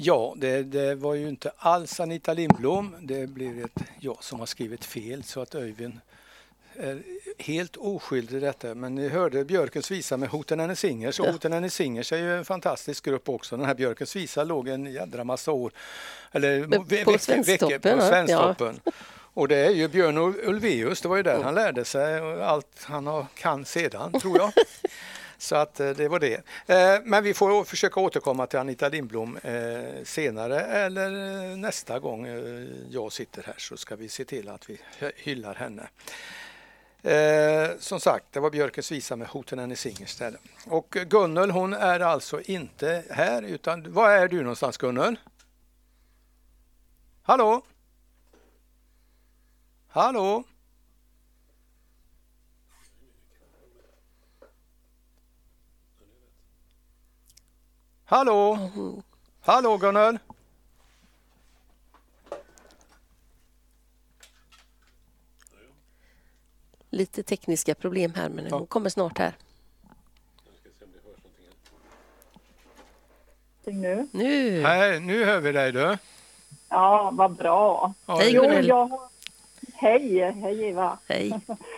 Ja, det var ju inte alls Anita Lindblom. Det blir jag som har skrivit fel, så att Öyvind är helt oskyldig i detta. Men ni hörde Björkens visa med Hoten Hennes Singers. Och Hoten Hennes Singers är ju en fantastisk grupp också. Den här Björkens visa låg en jädra massa år. Eller på Svensktoppen. Ja. Och det är ju Björn Ulvaeus, det var ju där han lärde sig allt han kan sedan, tror jag. Så att det var det. Men vi får försöka återkomma till Anita Lindblom senare eller nästa gång jag sitter här, så ska vi se till att vi hyllar henne. Som sagt, det var Björkens visa med Hoten Hennes Singers. Och Gunnel, hon är alltså inte här, utan var är du någonstans, Gunnel? Hallå? Hallå? Hallå? Hallå, Gunnel? Lite tekniska problem här, men hon kommer snart här. Nu. Hej, nu hör vi dig, du. Ja, vad bra. Ja, Hej, Gunnel. Hej Eva. Hej.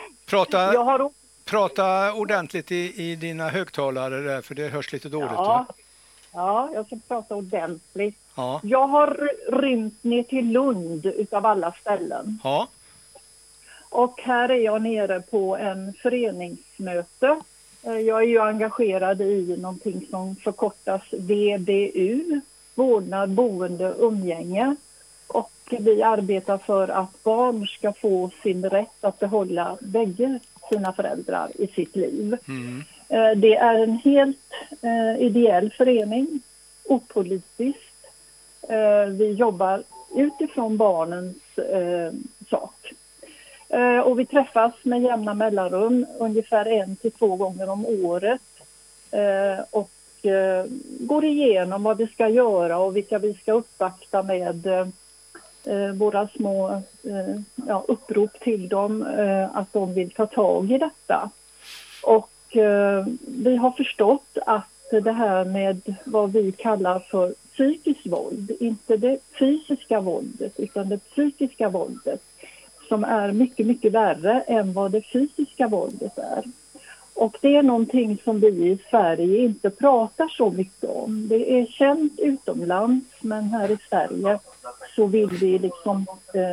Prata ordentligt i dina högtalare där, för det hörs lite dåligt. Ja, jag ska prata ordentligt. Ja. Jag har rymt ner till Lund utav alla ställen. Ja. Och här är jag nere på en föreningsmöte. Jag är ju engagerad i någonting som förkortas VBU, vårdnad, boende, umgänge. Och vi arbetar för att barn ska få sin rätt att behålla bägge sina föräldrar i sitt liv. Det är en helt ideell förening, opolitiskt. Vi jobbar utifrån barnens sak. Och vi träffas med jämna mellanrum, ungefär 1 till 2 gånger om året. Och går igenom vad vi ska göra och vilka vi ska uppvakta med våra små upprop till dem att de vill ta tag i detta. Och vi har förstått att det här med vad vi kallar för psykiskt våld, inte det fysiska våldet utan det psykiska våldet, som är mycket, mycket värre än vad det fysiska våldet är. Och det är någonting som vi i Sverige inte pratar så mycket om. Det är känt utomlands, men här i Sverige så vill vi liksom,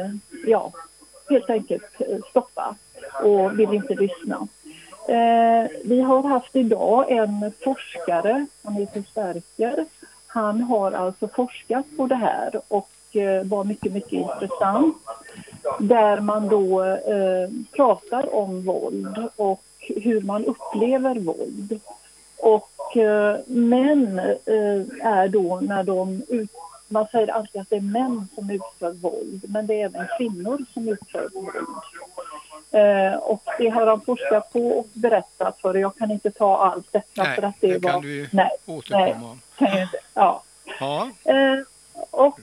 helt enkelt stoppa och vill inte lyssna. Vi har haft idag en forskare, han heter Stärker. Han har alltså forskat på det här och var mycket, mycket intressant. Där man då pratar om våld och hur man upplever våld. Och män är då när man säger alltid att det är män som utför våld, men det är även kvinnor som utför våld. Och det har han forskat på och berättat för. Jag kan inte ta allt detta för att det var... Kan du återkomma. Ja. Och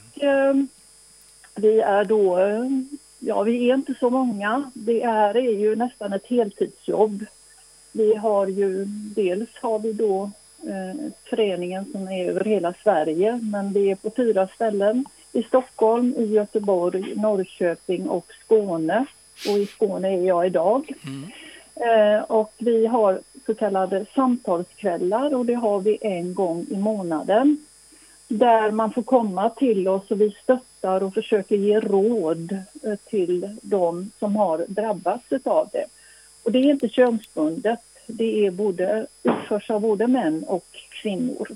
vi är då... vi är inte så många. Det är ju nästan ett heltidsjobb. Vi har ju... Dels har vi då föreningen som är över hela Sverige, men det är på 4 ställen. I Stockholm, i Göteborg, Norrköping och Skåne. Och i Skåne är jag idag. Och vi har så kallade samtalskvällar, och det har vi 1 gång i månaden. Där man får komma till oss och vi stöttar och försöker ge råd till de som har drabbats av det. Och det är inte könsbundet. Det är utförs av både män och kvinnor.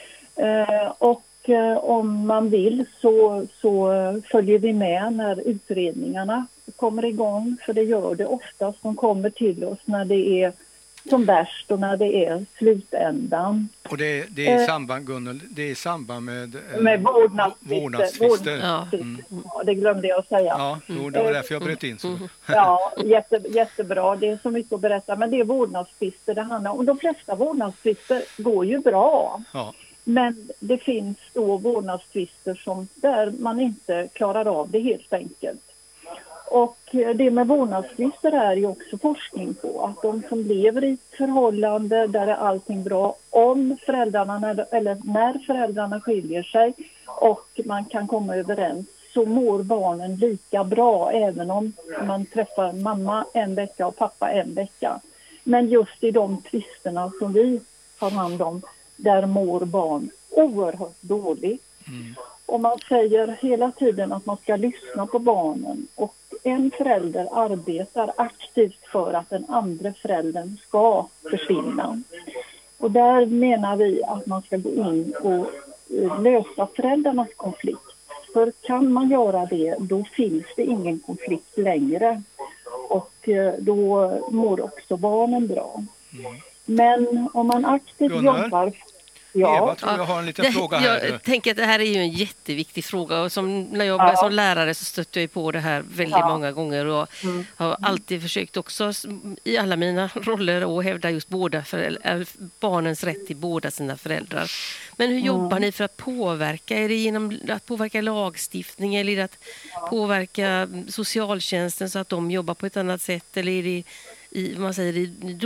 Och om man vill så följer vi med när utredningarna kommer igång. För det gör det oftast. De kommer till oss när det är som värst och när det är slutändan. Och det är i samband, Gunnel, det är i samband med vårdnadstvister. Ja. Ja, det glömde jag säga. Ja, det var därför jag bröt in så. Ja, jättebra. Det är så mycket att berätta. Men det är vårdnadstvister det handlar om. Och de flesta vårdnadstvister går ju bra. Ja. Men det finns då vårdnadstvister där man inte klarar av det helt enkelt. Och det med vårdnadstvister är ju också forskning på att de som lever i ett förhållande där är allting bra, om föräldrarna eller när föräldrarna skiljer sig, och man kan komma överens, så mår barnen lika bra även om man träffar mamma en vecka och pappa en vecka. Men just i de tvisterna som vi har hand om, där mår barn oerhört dåligt. Och man säger hela tiden att man ska lyssna på barnen, och en förälder arbetar aktivt för att den andra föräldern ska försvinna. Och där menar vi att man ska gå in och lösa föräldrarnas konflikt. För kan man göra det, då finns det ingen konflikt längre. Och då mår också barnen bra. Men om man aktivt jobbar... Ja. Eva, tror jag har en liten fråga här. Jag tänker att det här är ju en jätteviktig fråga, och när jag var som lärare så stötte jag på det här väldigt många gånger, och har alltid försökt också i alla mina roller att hävda just barnens rätt till båda sina föräldrar. Men hur jobbar ni för att påverka? Är det genom att påverka lagstiftning, eller är det att påverka socialtjänsten så att de jobbar på ett annat sätt, eller är det i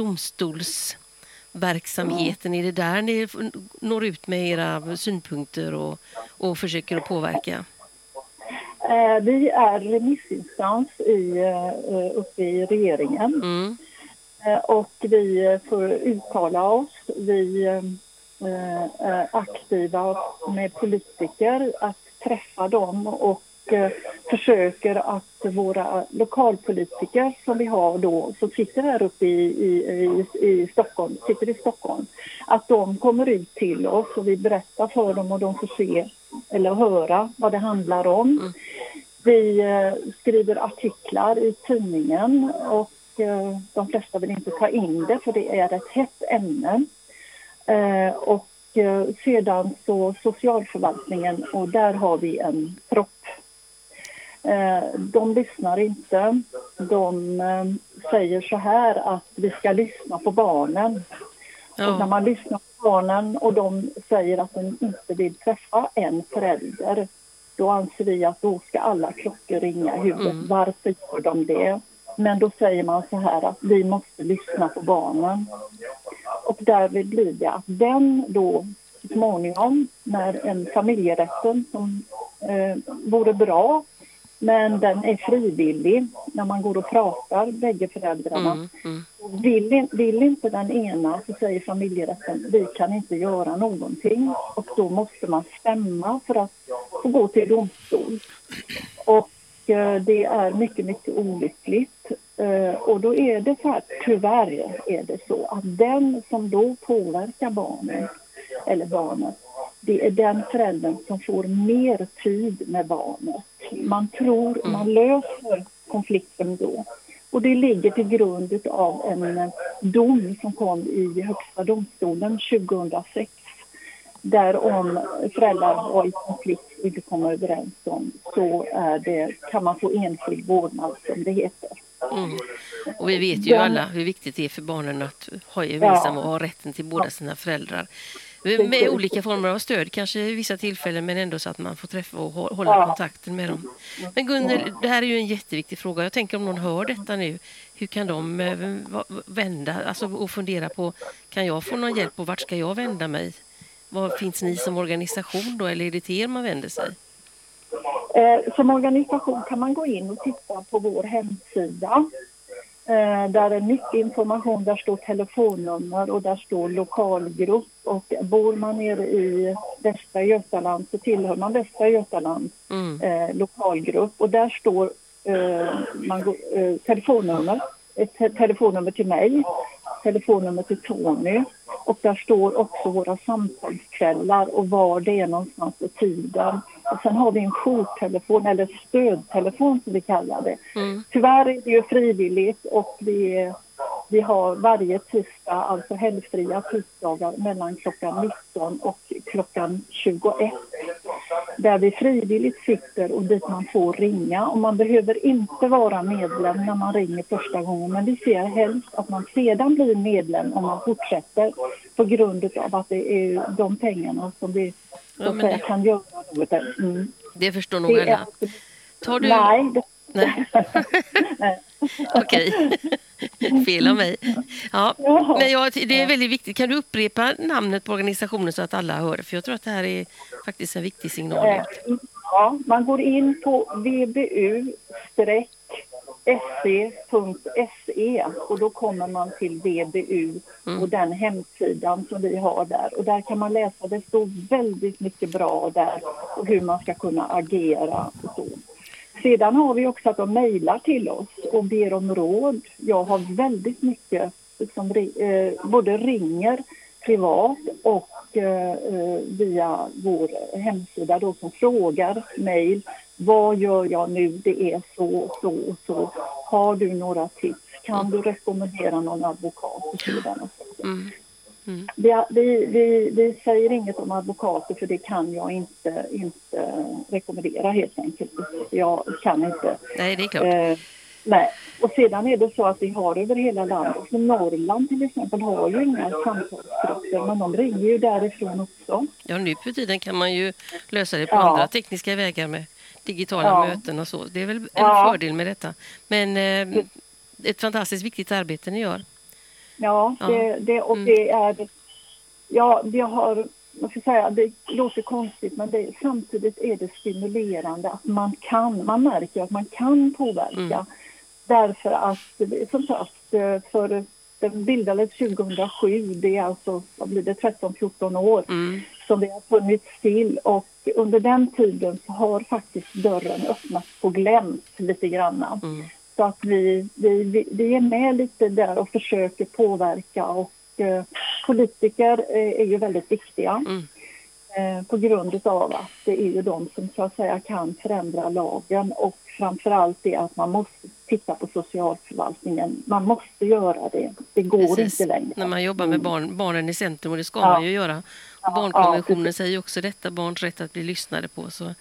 domstolsverksamheten? Är det där ni når ut med era synpunkter och försöker att påverka? Vi är remissinstans uppe i regeringen. Och vi får uttala oss. Vi är aktiva med politiker att träffa dem, och försöker att våra lokalpolitiker som vi har då, som sitter här uppe i Stockholm, sitter i Stockholm, att de kommer ut till oss och vi berättar för dem, och de får se eller höra vad det handlar om. Vi skriver artiklar i tidningen, och de flesta vill inte ta in det för det är ett hett ämne. Och sedan så socialförvaltningen, och där har vi en propp. De lyssnar inte. De säger så här att vi ska lyssna på barnen. Och när man lyssnar på barnen och de säger att de inte vill träffa en förälder, då anser vi att då ska alla klockor ringa i huvudet. Varför gör de det? Men då säger man så här att vi måste lyssna på barnen. Och därvid blir det att den då småningom, när en familjerätten som vore bra, men den är frivillig, när man går och pratar bägge föräldrarna. Vill inte den ena, så säger familjerätten, vi kan inte göra någonting. Och då måste man stämma för att få gå till domstol. Och det är mycket, mycket olyckligt. Och då är det så här, tyvärr är det så att den som då påverkar barnet, det är den föräldern som får mer tid med barnet. Man tror man löser konflikten då. Och det ligger till grund av en dom som kom i Högsta domstolen 2006. Där om föräldrar har i konflikt och inte kommer överens om, så kan man få enskild vårdnad, som det heter. Och vi vet ju alla hur viktigt det är för barnen att ha gemensam och ha rätten till båda sina föräldrar. Med olika former av stöd, kanske i vissa tillfällen, men ändå så att man får träffa och hålla kontakten med dem. Men Gunnel, det här är ju en jätteviktig fråga. Jag tänker om någon hör detta nu, hur kan de vända och fundera på, kan jag få någon hjälp och vart ska jag vända mig? Var finns ni som organisation då, eller är det till er man vänder sig? Som organisation kan man gå in och titta på vår hemsida. Där är mycket information, där står telefonnummer och där står lokalgrupp. Och bor man nere i Västra Götaland så tillhör man Västra Götaland lokalgrupp. Och där står telefonnummer, ett telefonnummer till mig, telefonnummer till Tony. Och där står också våra samtalskvällar och var det är någonstans på tiden. Och sen har vi en jourtelefon eller stödtelefon som vi kallar det. Tyvärr är det ju frivilligt, och vi har varje tisdag, alltså helgfria tisdagar mellan klockan 19 och klockan 21. Där vi frivilligt sitter och dit man får ringa. Och man behöver inte vara medlem när man ringer första gången. Men vi ser helst att man sedan blir medlem om man fortsätter, på grund av att det är de pengarna som vi kan göra något. Det förstår nog alla. Tar du... Nej. Okej. Fel av mig. Ja. Men det är väldigt viktigt. Kan du upprepa namnet på organisationen så att alla hör det? För jag tror att det här är faktiskt en viktig signal ut. Ja, man går in på vbu-se.se och då kommer man till VBU och den hemsidan som vi har där. Och där kan man läsa, det står väldigt mycket bra där och hur man ska kunna agera och så. Sedan har vi också att de mejlar till oss och ber om råd. Jag har väldigt mycket som både ringer privat och via vår hemsida då som frågar mejl. Vad gör jag nu? Det är så. Har du några tips? Kan du rekommendera någon advokat? Och sådana saker. Vi säger inget om advokater för det kan jag inte rekommendera helt enkelt. Jag kan inte. Nej, det är klart. Nej. Och sedan är det så att vi har över hela landet. Så Norrland till exempel har ju inga samtalsgrupper men de ringer ju därifrån också. Ja, nu för tiden kan man ju lösa det på andra tekniska vägar med digitala möten och så. Det är väl en fördel med detta. Men ett fantastiskt viktigt arbete ni gör. Ja, det är... Ja, det har... Man ska säga, det låter konstigt men samtidigt är det stimulerande att man märker att man kan påverka. Därför att, som sagt, den bildades 2007, det är alltså, vad blir det, 13-14 år som det har funnits till och under den tiden så har faktiskt dörren öppnats på glänt lite granna. Så att vi är med lite där och försöker påverka och politiker är ju väldigt viktiga på grund av att det är ju de som så att säga kan förändra lagen och framförallt det att man måste titta på socialförvaltningen. Man måste göra det. Det går inte längre. När man jobbar med barnen i centrum och det ska man ju göra. Och barnkonventionen säger också detta, barns rätt att bli lyssnade på. Så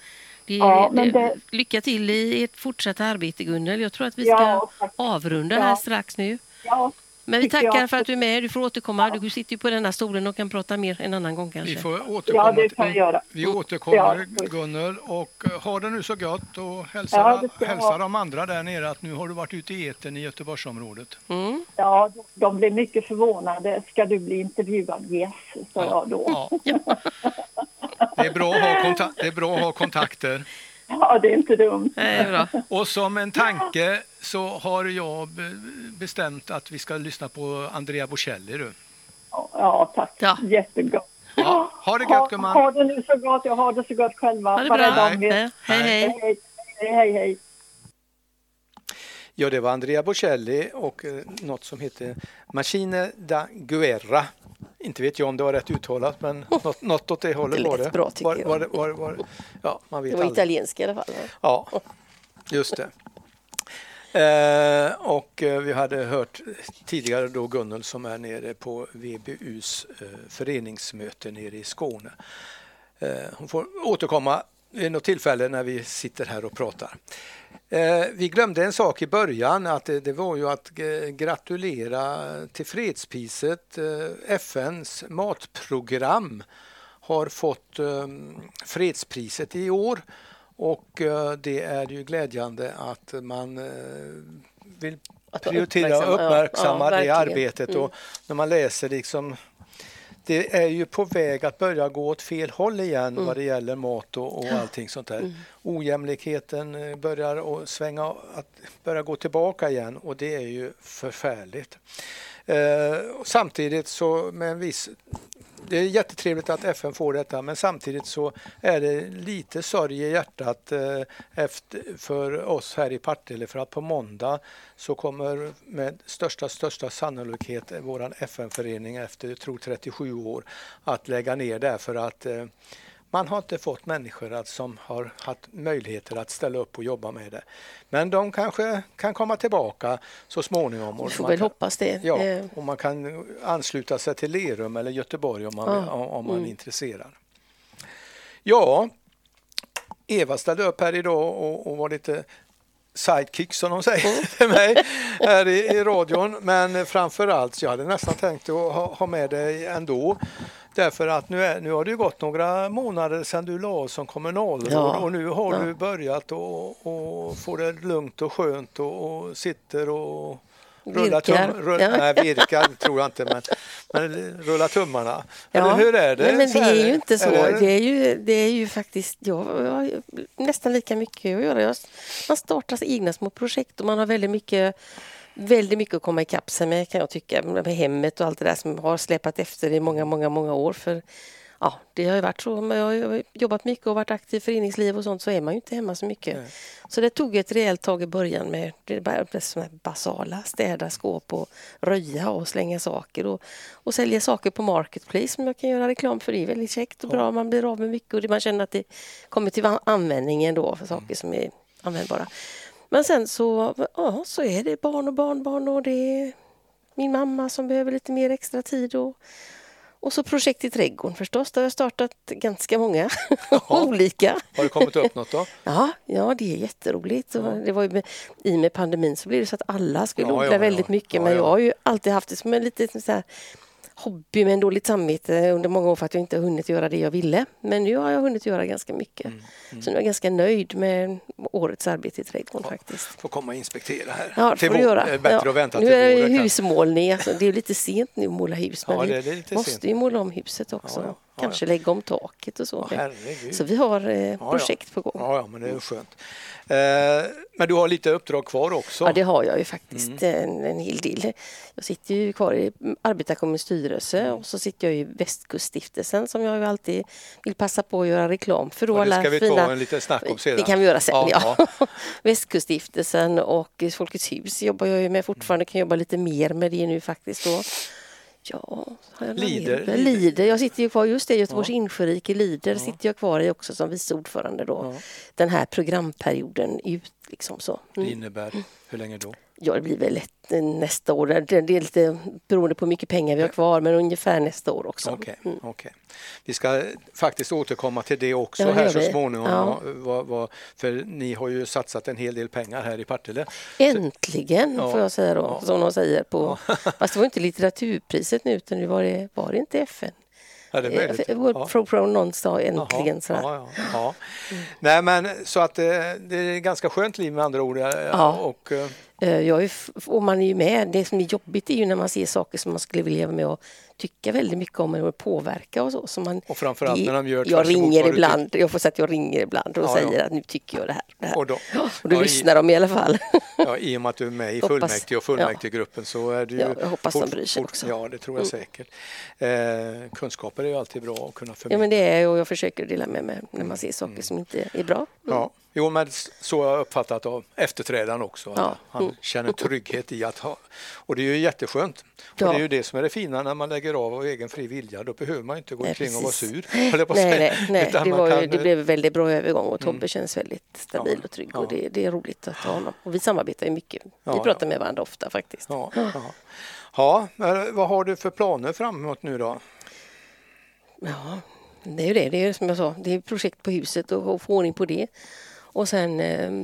lycka till i ert fortsatta arbete, Gunnel. Jag tror att vi ska avrunda här strax nu. Ja. Men vi tackar för att du är med. Du får återkomma. Du sitter ju på denna stolen och kan prata mer en annan gång kanske. Vi får återkomma. Ja, det kan jag göra. Vi återkommer, Gunnel. Och ha det nu så gott. Och hälsa de andra där nere att nu har du varit ute i etern i Göteborgsområdet. Ja, de blir mycket förvånade. Ska du bli intervjuad? Yes, sa jag då. Ja. Det är bra att ha kontakter. Ja, det är inte dumt. Bra. Och som en tanke så har jag bestämt att vi ska lyssna på Andrea Bocelli. Du. Ja, tack. Ja. Jättebra. Ja, ha det gott, gumman. Ha det nu så gott. Jag har det så gott själva. Ha det bra. Hej. Ja, det var Andrea Bocelli och något som heter Machine da Guerra. Inte vet jag om det var rätt uttalat, men något åt det hållet var det. Det lät bra tycker jag. Ja, man vet det var aldrig. italiensk i alla fall. Ja, just det. Och vi hade hört tidigare då Gunnel som är nere på VBUs föreningsmöte nere i Skåne. Hon får återkomma vid något tillfälle när vi sitter här och pratar. Vi glömde en sak i början, att det var ju att gratulera till fredspriset. FNs matprogram har fått fredspriset i år och det är ju glädjande att man vill prioritera och uppmärksamma det arbetet. Och när man läser liksom, det är ju på väg att börja gå åt fel håll igen vad det gäller mat och allting sånt där. Ojämlikheten börjar att svänga, att börja gå tillbaka igen och det är ju förfärligt. Samtidigt så med en viss... Det är jättetrevligt att FN får detta, men samtidigt så är det lite sorg i hjärtat för oss här i Partille, för att på måndag så kommer med största sannolikhet våran FN-förening efter, jag tror 37 år, att lägga ner därför att man har inte fått människor som har haft möjligheter att ställa upp och jobba med det. Men de kanske kan komma tillbaka så småningom. Vi får väl hoppas det. Ja, och man kan ansluta sig till Lerum eller Göteborg om man är intresserad. Ja, Eva ställde upp här idag och var lite sidekick som de säger till mig här i radion. Men framförallt så jag hade nästan tänkt att ha med dig ändå. Därför att nu har det ju gått några månader sedan du la som kommunalråd och nu har du börjat och få det lugnt och skönt och sitter och rullar virkar tror jag inte, Men rulla tummarna. Ja. Eller hur är det? Nej, men det är ju inte så. Eller? Det är ju faktiskt jag har nästan lika mycket att göra. Man startar egna små projekt och man har väldigt mycket att komma ikapp sig med, kan jag tycka, med hemmet och allt det där som har släpat efter i många år. För ja, det har ju varit så. Men jag har jobbat mycket och varit aktiv i föreningsliv och sånt, så är man ju inte hemma så mycket. Nej. Så det tog ett rejält tag i början med det som är basala, städa skåp och röja och slänga saker och sälja saker på Marketplace som jag kan göra reklam för. Det är väldigt käckt och bra. Man blir av med mycket och man känner att det kommer till användning ändå för saker som är användbara. Men sen så är det barn och barnbarn och det är min mamma som behöver lite mer extra tid och så projekt i trädgården förstås. Där har jag startat ganska många olika. Har det kommit upp något då? Ja, det är jätteroligt. Det var ju i med pandemin så blev det så att alla skulle odla väldigt mycket. Men jag har ju alltid haft det som en lite så här hobby med en dåligt samvete under många år för att jag inte har hunnit göra det jag ville. Men nu har jag hunnit göra ganska mycket. Så nu är jag ganska nöjd med årets arbete i trädgården faktiskt. Får komma och inspektera här. Ja, det får du göra. Det är bättre att vänta till nu är våren. husmålning. Alltså, det är lite sent nu att måla hus. Men det är lite måste sent. ju måla om huset också. Kanske lägga om taket och så. Så vi har projekt på gång. Ja, men det är skönt. Men du har lite uppdrag kvar också. Ja, det har jag ju faktiskt en hel del. Jag sitter ju kvar i Arbetarkommunens styrelse och så sitter jag i Västkuststiftelsen som jag ju alltid vill passa på att göra reklam för. Då det ska vi ta en liten snack om sedan. Det kan vi göra sen, ja. Västkuststiftelsen och Folkets hus jobbar jag ju med fortfarande. Kan jobba lite mer med det nu faktiskt då. Ja, Lider. Jag sitter ju kvar just det, Göteborgs insjörike Lider sitter jag kvar i också som vice ordförande då. Den här programperioden ut liksom så. Det innebär hur länge då? Ja, det blir väl nästa år. Det är lite beroende på hur mycket pengar vi har kvar, men ungefär nästa år också. Okej. Vi ska faktiskt återkomma till det också här så småningom. För ni har ju satsat en hel del pengar här i Partille. Äntligen får jag säga då, som de säger på. Fast det var inte litteraturpriset nu, utan nu var det inte FN. Ja, det är möjligt. Någon sa äntligen så. Nej, men så att det är ganska skönt liv med andra ord. Och och man är ju med. Det som är jobbigt är ju när man ser saker som man skulle vilja vara med och tycka väldigt mycket om och påverka och så. Och framförallt när de gör jag ringer ibland. Jag får säga att jag ringer ibland och säger att nu tycker jag det här. Och då lyssnar de i alla fall. Ja, i och med att du är med i fullmäktige och fullmäktigegruppen så är du ju... Jag hoppas de bryr sig också. Ja, det tror jag säkert. Kunskaper är ju alltid bra att kunna förmedla. Ja, men det är och jag försöker dela med mig när man ser saker som inte är bra. Ja. Jo, men så har jag uppfattat av efterträdaren också. Han känner trygghet i att ha. Och det är ju jätteskönt. Och det är ju det som är det fina när man lägger av egen fri vilja. Då behöver man inte gå omkring och vara sur. Nej. Det blev en väldigt bra övergång och Tobbe känns väldigt stabil och trygg. Och det är roligt att ha honom. Och vi samarbetar ju mycket. Vi pratar med varandra ofta faktiskt. Ja, vad har du för planer framåt nu då? Ja, det är ju det. Det är som jag sa, det är projekt på huset och få ordning på det. Och sen,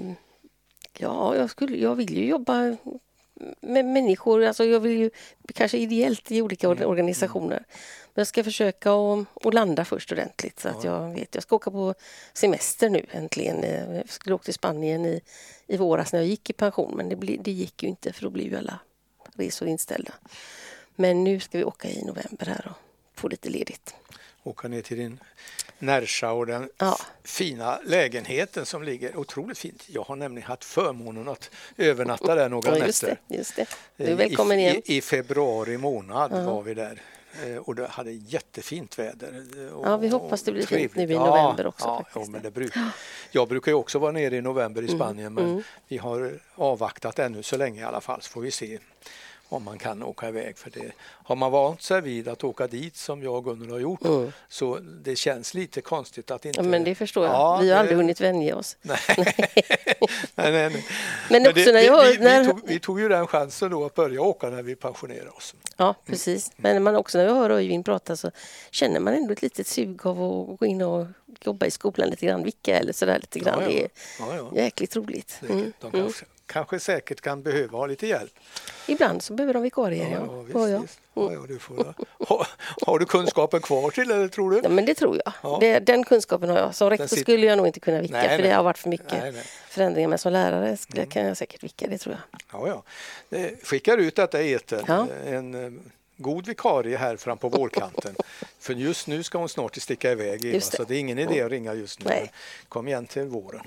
jag vill ju jobba med människor. Alltså jag vill ju kanske ideellt i olika organisationer. Men jag ska försöka att landa först ordentligt. Så att jag ska åka på semester nu äntligen. Jag skulle åka till Spanien i våras när jag gick i pension. Men det gick ju inte för då blev ju alla resor inställda. Men nu ska vi åka i november här och få lite ledigt. Åka ner till din Närsa och den fina lägenheten som ligger otroligt fint. Jag har nämligen haft förmånen att övernatta där några nätter. Just det. Du är välkommen igen. I februari månad var vi där och det hade jättefint väder. Vi hoppas det blir fint nu i november också. Men jag brukar ju också vara nere i november i Spanien men vi har avvaktat ännu så länge i alla fall så får vi se om man kan åka iväg för det. Har man vant sig vid att åka dit som jag och Gunnar har gjort så det känns lite konstigt att inte... Ja, men det förstår jag. Vi har aldrig hunnit vänja oss. Nej. Men också vi tog ju den chansen då att börja åka när vi pensionerade oss. Ja, precis. Men när jag hör Öyvind prata så känner man ändå ett litet sug av att gå in och jobba i skolan lite grann, eller sådär lite grann. Det är jäkligt roligt. De kanske säkert kan behöva ha lite hjälp. Ibland så behöver de vikarier, Har du kunskapen kvar till eller tror du? Ja, men det tror jag. Ja. Den kunskapen har jag. Som rektor skulle jag nog inte kunna vicka för det har varit för mycket förändringar. Men som lärare kan jag säkert vicka, det tror jag. Skickar ut detta i etern. En god vikarie här fram på vårkanten. För just nu ska hon snart sticka iväg, Eva, så det är ingen idé att ringa just nu. Nej. Kom igen till våren.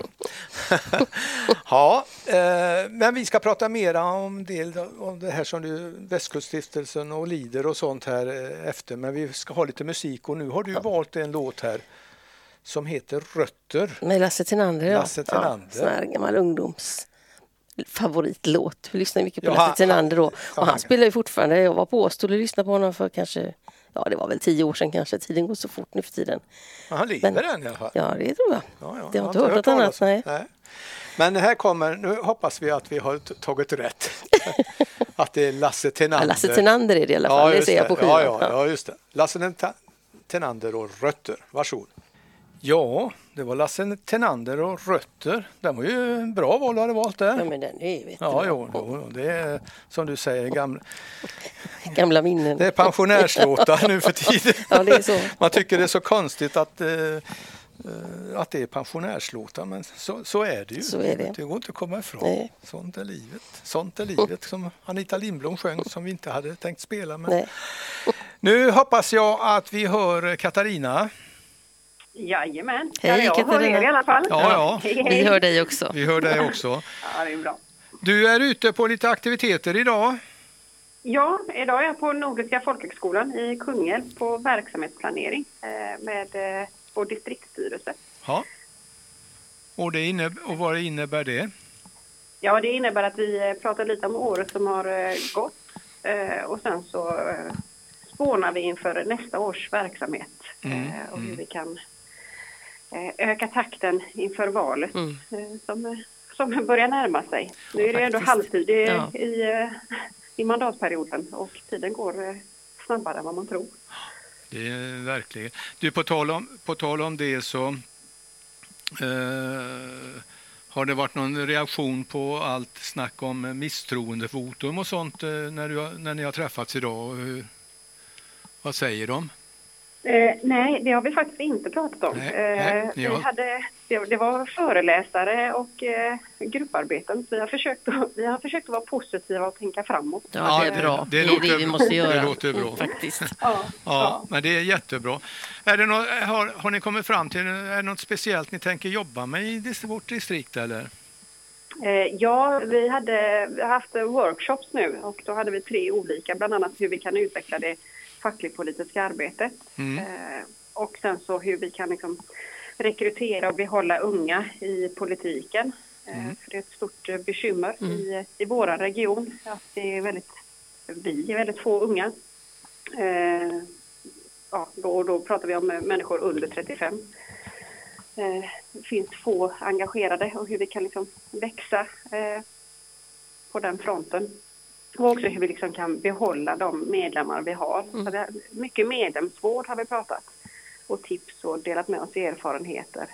Ja, men vi ska prata mer om det här som du, Västkuststiftelsen och Lider och sånt här efter. Men vi ska ha lite musik och nu har du valt en låt här som heter Rötter. Med Lasse Thinander, Lasse Thinander. Ja, sån här gammal ungdoms favoritlåt. Vi lyssnar mycket på Lasse Thinander då. Och han spelar ju fortfarande. Jag var på Åstol och lyssnade på honom för kanske, ja det var väl 10 år sedan kanske. Tiden går så fort nu för tiden. Ja, han lever än i alla fall. Ja, det tror jag. Ja, det har inte hört något annat. Nej. Men här kommer, nu hoppas vi att vi har tagit rätt. Att det är Lasse Thinander. Ja, Lasse Thinander är det i alla fall. Det ser jag på skivan. Ja, just det. Lasse Thinander och Rötter. Varsågod. Ja, det var Lasse Thinander och Rötter. Den var ju en bra val du hade valt där. Ja, men den är ju jo, det är som du säger gamla minnen. Det är pensionärslåtar nu för tiden. Ja, det är så. Man tycker det är så konstigt att det är pensionärslåtar, men så är det ju. Så är det. Det går inte att komma ifrån. Nej. Sånt är livet. Sånt är livet, som Anita Lindblom sjöng, som vi inte hade tänkt spela. Men Nej. Nu hoppas jag att vi hör Katarina. Jajamän. Hej, jag Katarina. hör er i alla fall. Ja. Vi hör dig också. Vi hör dig också. Ja, det är bra. Du är ute på lite aktiviteter idag. Ja, idag är jag på Nordiska folkhögskolan i Kungälv på verksamhetsplanering med vår distriktsstyrelse. Ja. Och vad innebär det? Ja, det innebär att vi pratar lite om året som har gått och sen så spånar vi inför nästa års verksamhet och hur vi kan öka takten inför valet som börjar närma sig. Nu är det ändå halvtid i mandatperioden och tiden går snabbare än vad man tror. Det är verkligen. Du, på tal om det så har det varit någon reaktion på allt snack om misstroendevotum och sånt när ni har träffats idag? Vad säger de? Nej, det har vi faktiskt inte pratat om. Det var föreläsare och grupparbeten. Så vi har försökt att vara positiva och tänka framåt. Ja, det är bra. Det är det vi måste göra. Det låter bra. Faktiskt. Ja, men det är jättebra. Har ni kommit fram till något speciellt ni tänker jobba med i vårt distrikt eller? Ja, vi har haft workshops nu och då hade vi 3 olika, bland annat hur vi kan utveckla det fackligt-politiska arbetet och sen så hur vi kan liksom rekrytera och behålla unga i politiken. För det är ett stort bekymmer i vår region att vi är väldigt få unga. Då pratar vi om människor under 35. Det finns få engagerade och hur vi kan liksom växa på den fronten. Och också hur vi liksom kan behålla de medlemmar vi har. Så mycket medlemsvård har vi pratat. Och tips och delat med oss erfarenheter.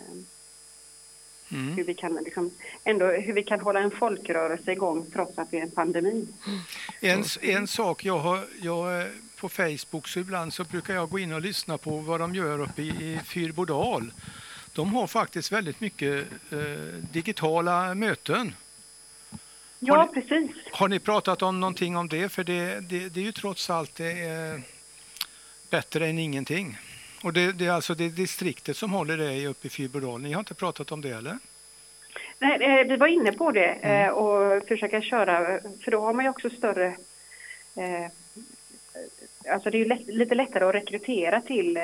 Hur vi kan hur vi kan hålla en folkrörelse igång trots att det är en pandemi. En sak jag på Facebook så ibland så brukar jag gå in och lyssna på vad de gör uppe i Fyrbodal. De har faktiskt väldigt mycket digitala möten. Ja, precis. Har ni pratat om någonting om det? För det är ju trots allt bättre än ingenting. Och det är alltså det distriktet som håller det uppe i Fyrbodal. Ni har inte pratat om det, eller? Nej, vi var inne på det och försöka köra, för då har man ju också större... alltså det är ju lite lättare att rekrytera till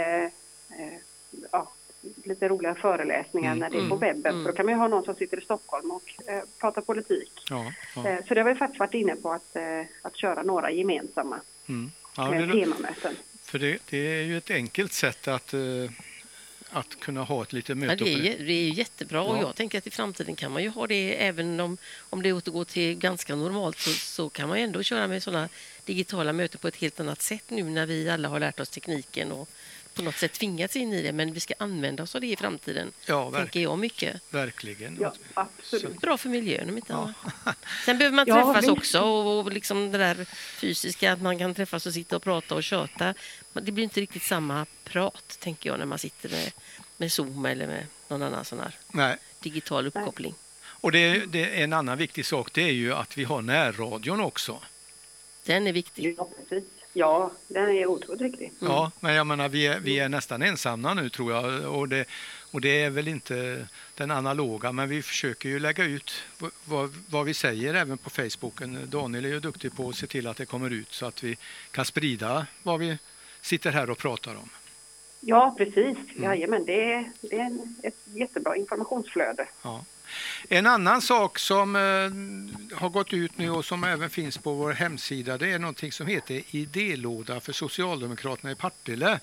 lite roliga föreläsningar när det är på webben. För då kan man ju ha någon som sitter i Stockholm och pratar politik. Så det har vi faktiskt varit inne på att köra några gemensamma temamöten. För det är ju ett enkelt sätt att kunna ha ett litet möte. Ja, det är ju jättebra och jag tänker att i framtiden kan man ju ha det även om det återgår till ganska normalt så kan man ju ändå köra med sådana digitala möten på ett helt annat sätt nu när vi alla har lärt oss tekniken och på något sätt tvingats in i det, men vi ska använda oss av det i framtiden. Ja, tänker jag mycket. Verkligen. Ja, absolut. Bra för miljön om inte annat. Sen behöver man träffas också och liksom det där fysiska att man kan träffas och sitta och prata och köta. Det blir inte riktigt samma prat, tänker jag, när man sitter med Zoom eller med någon annan sån här digital uppkoppling. Och det är en annan viktig sak, det är ju att vi har närradion också. Den är viktig. Ja, precis. Ja, den är otroligt viktig. Ja, men jag menar vi är nästan ensamma nu tror jag och det är väl inte den analoga, men vi försöker ju lägga ut vad vi säger även på Facebooken. Daniel är ju duktig på att se till att det kommer ut så att vi kan sprida vad vi sitter här och pratar om. Ja, precis. Jajamän, det är ett jättebra informationsflöde. Ja. En annan sak som har gått ut nu och som även finns på vår hemsida, det är någonting som heter idélåda för Socialdemokraterna i Partille.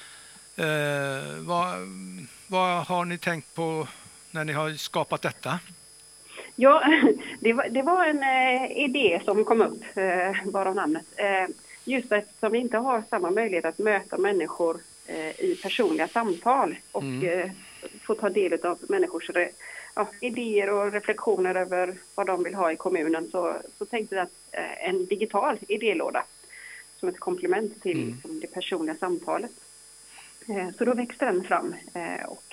Vad har ni tänkt på när ni har skapat detta? Ja, det var en idé som kom upp, bara namnet. Just eftersom vi inte har samma möjlighet att möta människor i personliga samtal och få ta del av människors idéer och reflektioner över vad de vill ha i kommunen, så tänkte jag att en digital idélåda som ett komplement till det personliga samtalet. Så då växte den fram och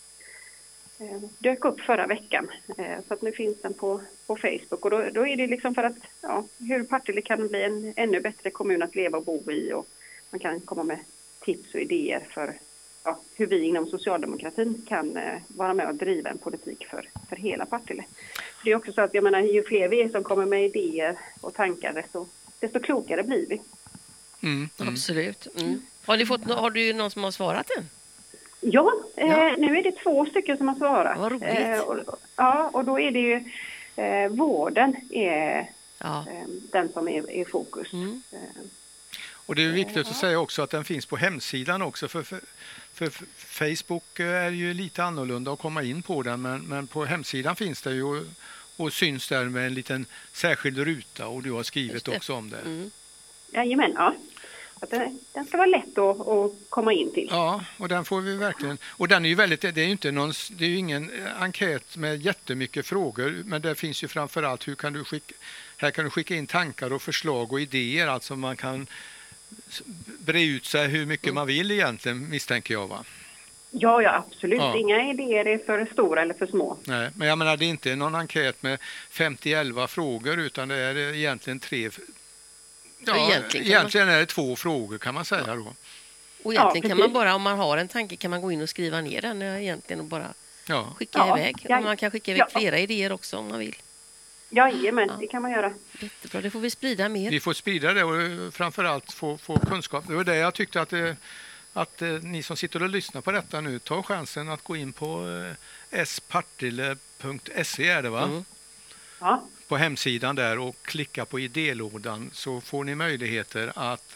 dök upp förra veckan. Så att nu finns den på Facebook. Och då är det liksom för att hur Partille kan bli en ännu bättre kommun att leva och bo i. Och man kan komma med tips och idéer för hur vi inom socialdemokratin kan vara med och driva en politik för hela Partille. För det är också så att jag menar, ju fler vi är som kommer med idéer och tankar, desto klokare blir vi. Absolut. Har du någon som har svarat än? Ja, nu är det 2 stycken som har svarat. Vad roligt. Och då är det ju vården är den som är i fokus. Och det är viktigt att säga också att den finns på hemsidan också, för Facebook är ju lite annorlunda att komma in på den, men på hemsidan finns det ju och syns där med en liten särskild ruta, och du har skrivit också om det. Jajamän, ja. Att den ska vara lätt att komma in till. Ja, och den får vi verkligen. Och den är ju väldigt, det är ju ingen enkät med jättemycket frågor, men det finns ju framförallt här kan du skicka in tankar och förslag och idéer, alltså man kan bre ut sig hur mycket man vill egentligen, misstänker jag, va? Ja, absolut. Ja. Inga idéer är för stora eller för små. Nej, men jag menar, det är inte någon enkät med 50-11 frågor, utan det är egentligen 3. Ja, egentligen är det 2 frågor kan man säga då. Och egentligen kan man bara, om man har en tanke, kan man gå in och skriva ner den egentligen och bara skicka iväg. Och man kan skicka iväg flera idéer också om man vill. Jajamän, det kan man göra. Jättebra, det får vi sprida mer. Vi får sprida det och framförallt få kunskap. Det var det jag tyckte att ni som sitter och lyssnar på detta nu, ta chansen att gå in på spartille.se är det, va? Ja. På hemsidan där och klicka på idélådan, så får ni möjligheter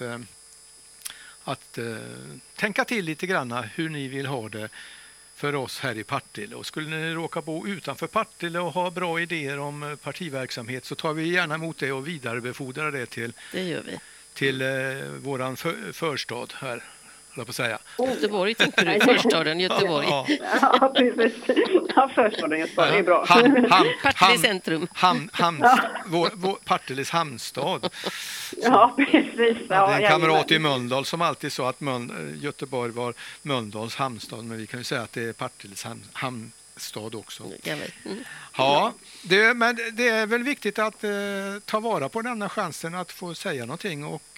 att tänka till lite grann hur ni vill ha det för oss här i Partille. Och skulle ni råka bo utanför Partille och ha bra idéer om partiverksamhet, så tar vi gärna emot det och vidarebefordrar det till våran förstad här. På säga. Göteborg tänkte du, förstaden Göteborg. Ja, precis. Ja, förstaden Göteborg, det är bra. Partille centrum. Vår Partilles hamnstad. Ja, precis. Det är en kamrat i Mölndal som alltid sa att Göteborg var Mölndals hamnstad, men vi kan ju säga att det är Partilles hamnstad också. Ja, men det är väl viktigt att ta vara på denna chansen att få säga någonting, och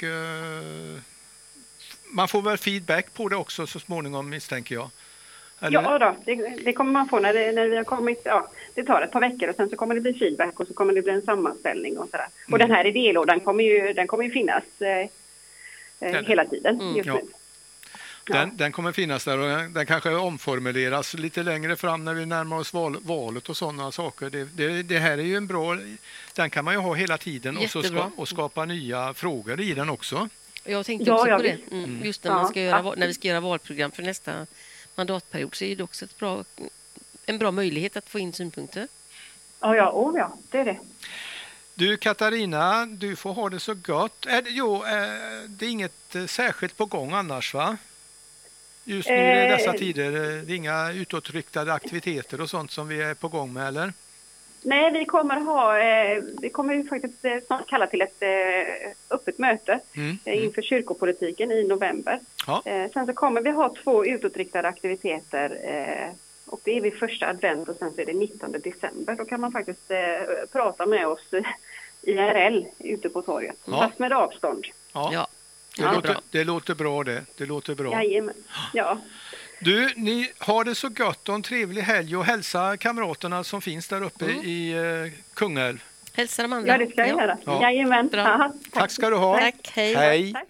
man får väl feedback på det också så småningom, misstänker jag. Eller? Ja då, det kommer man få när vi har kommit. Ja, det tar ett par veckor och sen så kommer det bli feedback och så kommer det bli en sammanställning och sådär. Och den här idélådan kommer ju finnas hela tiden just nu. Den kommer finnas där, och den kanske omformuleras lite längre fram när vi närmar oss valet och sådana saker. Det här är ju en bra, den kan man ju ha hela tiden och skapa nya frågor i den också. Jag tänkte också på det. Just när vi ska göra valprogram för nästa mandatperiod, så är det också en bra möjlighet att få in synpunkter. Ja, det är det. Du Katarina, du får ha det så gott. Det är inget särskilt på gång annars, va? Just nu i dessa tider, det är inga utåtriktade aktiviteter och sånt som vi är på gång med, eller? Nej, vi kommer ju faktiskt snart kalla till ett öppet möte inför kyrkopolitiken i november. Ja. Sen så kommer vi ha 2 utåtriktade aktiviteter, och det är vid första advent och sen så är det 19 december. Då kan man faktiskt prata med oss IRL ute på torget, fast med avstånd. Ja. Det låter bra det. Det låter bra. Jajamän. Ja. Du, ni har det så gott och en trevlig helg och hälsa kamraterna som finns där uppe i Kungälv. Hälsa de andra. Ja, det ska jag göra. Ja. Jajamän. Bra. Tack ska du ha. Tack, hej. Hej. Tack.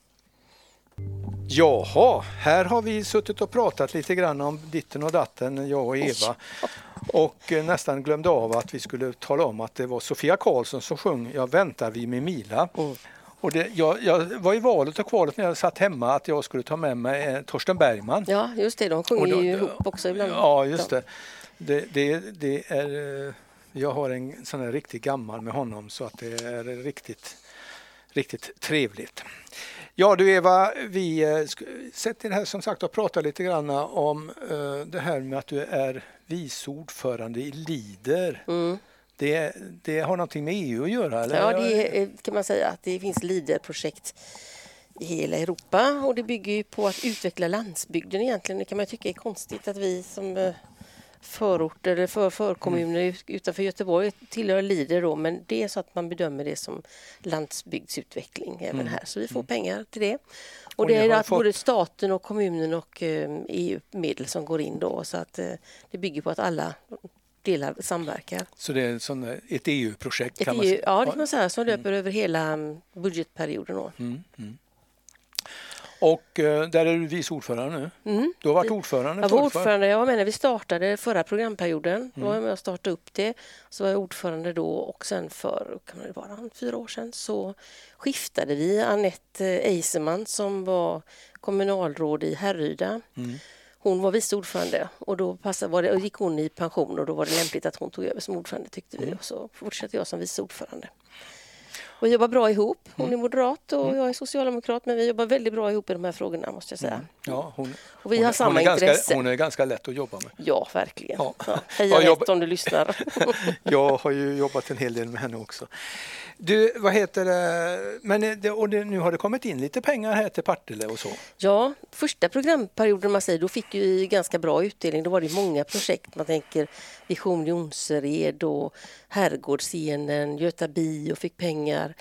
Jaha, här har vi suttit och pratat lite grann om ditten och datten, jag och Eva. Och nästan glömde av att vi skulle tala om att det var Sofia Karlsson som sjöng Jag väntar vid med Mila. Och jag var i valet och kvalet när jag satt hemma att jag skulle ta med mig Torsten Bergman. Ja, just det. De sjunger ju ihop också ibland. Ja, just det. Det är... Jag har en sån här riktigt gammal med honom så att det är riktigt trevligt. Ja du Eva, vi sätter här som sagt och pratar lite grann om det här med att du är vice ordförande i LIDER. Det har någonting med EU att göra? Eller? Ja, det kan man säga att det finns LIDER-projekt i hela Europa och det bygger ju på att utveckla landsbygden egentligen. Det kan man tycka är konstigt att vi som förorter eller förkommuner utanför Göteborg tillhör LIDER då, men det är så att man bedömer det som landsbygdsutveckling även här. Så vi får pengar till det. Och det är att både staten och kommunen och EU-medel som går in då, så att det bygger på att alla delar samverkar. Så det är ett EU-projekt kan man säga? Ja, det kan man säga, som löper över hela budgetperioden då. Och där är du vice ordförande nu. Du har varit ordförande. Jag var ordförande, jag var med när vi startade förra programperioden. Då var jag med och startade upp det. Så var jag ordförande då och sen för 4 år sedan så skiftade vi Anette Eiserman som var kommunalråd i Härryda. Hon var vice ordförande och då gick hon i pension och då var det lämpligt att hon tog över som ordförande tyckte vi. Och så fortsatte jag som vice ordförande. Och vi jobbar bra ihop. Hon är moderat och jag är socialdemokrat, men vi jobbar väldigt bra ihop i de här frågorna måste jag säga. Ja, och vi har samma intresse. Hon är ganska lätt att jobba med. Ja, verkligen. Ja. Heja rätt om du lyssnar. Jag har ju jobbat en hel del med henne också. Du, vad heter det? Men nu har det kommit in lite pengar här till Partille och så. Ja, första programperioden man säger, då fick vi ganska bra utdelning. Då var det många projekt. Man tänker Vision Jonsered och Herrgårdsscenen, Göta Bio fick pengar.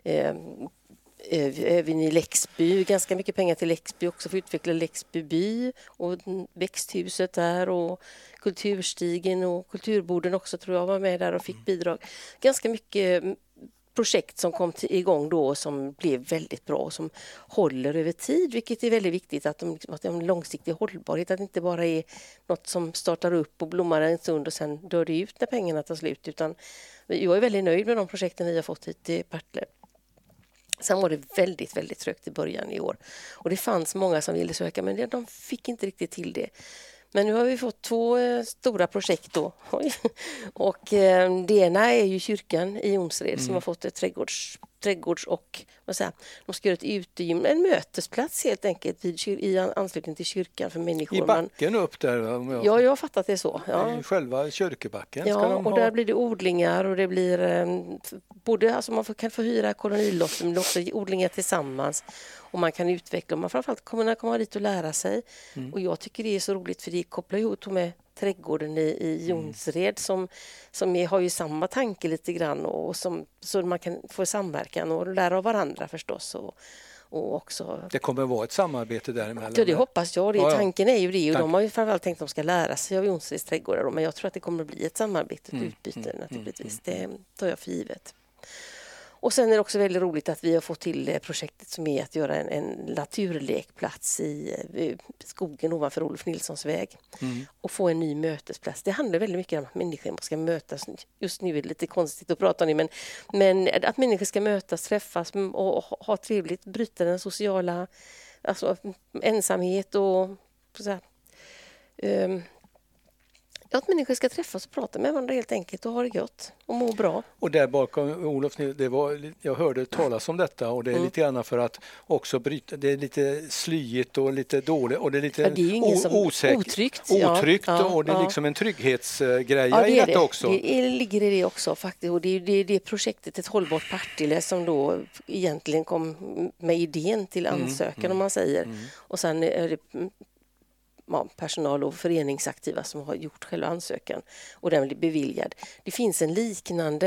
Även i Läxby, ganska mycket pengar till Läxby också för att utveckla Läxby by och växthuset där och Kulturstigen och Kulturborden också tror jag var med där och fick bidrag. Ganska mycket projekt som kom igång då som blev väldigt bra och som håller över tid, vilket är väldigt viktigt att de har en långsiktig hållbarhet, att det inte bara är något som startar upp och blommar en stund och sen dör det ut när pengarna tar slut, utan jag är väldigt nöjd med de projekten vi har fått hit till Partille. Sen var det väldigt, väldigt trögt i början i år och det fanns många som ville söka men de fick inte riktigt till det. Men nu har vi fått 2 stora projekt då. Och det ena är ju kyrkan i Jonsered som har fått ett trädgårds och de ska göra ett utegym, en mötesplats helt enkelt i anslutning till kyrkan för människor. I backen upp där? Ja, jag har fattat det så. Ja. I själva kyrkebacken? Ja, och där blir det odlingar och det blir både, alltså man kan få hyra kolonilotter men också odlingar tillsammans. Och man kan utveckla och man framförallt kommer komma dit och lära sig. Och jag tycker det är så roligt för det kopplar ihop med trädgården i Jonsered som har ju samma tanke lite grann och så man kan få samverkan och lära av varandra förstås. Och också... Det kommer att vara ett samarbete däremellan? Ja, det hoppas jag. Tanken är ju det och de har ju framförallt tänkt att de ska lära sig av Jonsereds trädgårdar men jag tror att det kommer att bli ett samarbete, ett utbyte naturligtvis. Det tar jag för givet. Och sen är det också väldigt roligt att vi har fått till projektet som är att göra en naturlekplats i skogen ovanför Olof Nilssons väg och få en ny mötesplats. Det handlar väldigt mycket om att människor ska mötas. Just nu är det lite konstigt att prata om det, men att människor ska mötas, träffas och ha trevligt, bryta den sociala ensamhet och så här, att människor ska träffas och prata med varandra helt enkelt och ha det gott och må bra. Och där bakom Olof, jag hörde talas om detta och det är lite grann för att också bryta, det är lite slyigt och lite dåligt och det är lite otryggt och det är liksom en trygghetsgrej i detta också. Det ligger i det också faktiskt och det är det projektet Ett hållbart Partille som då egentligen kom med idén till ansökan om man säger och sen är det personal och föreningsaktiva som har gjort själva ansökan och den blir beviljad. Det finns en liknande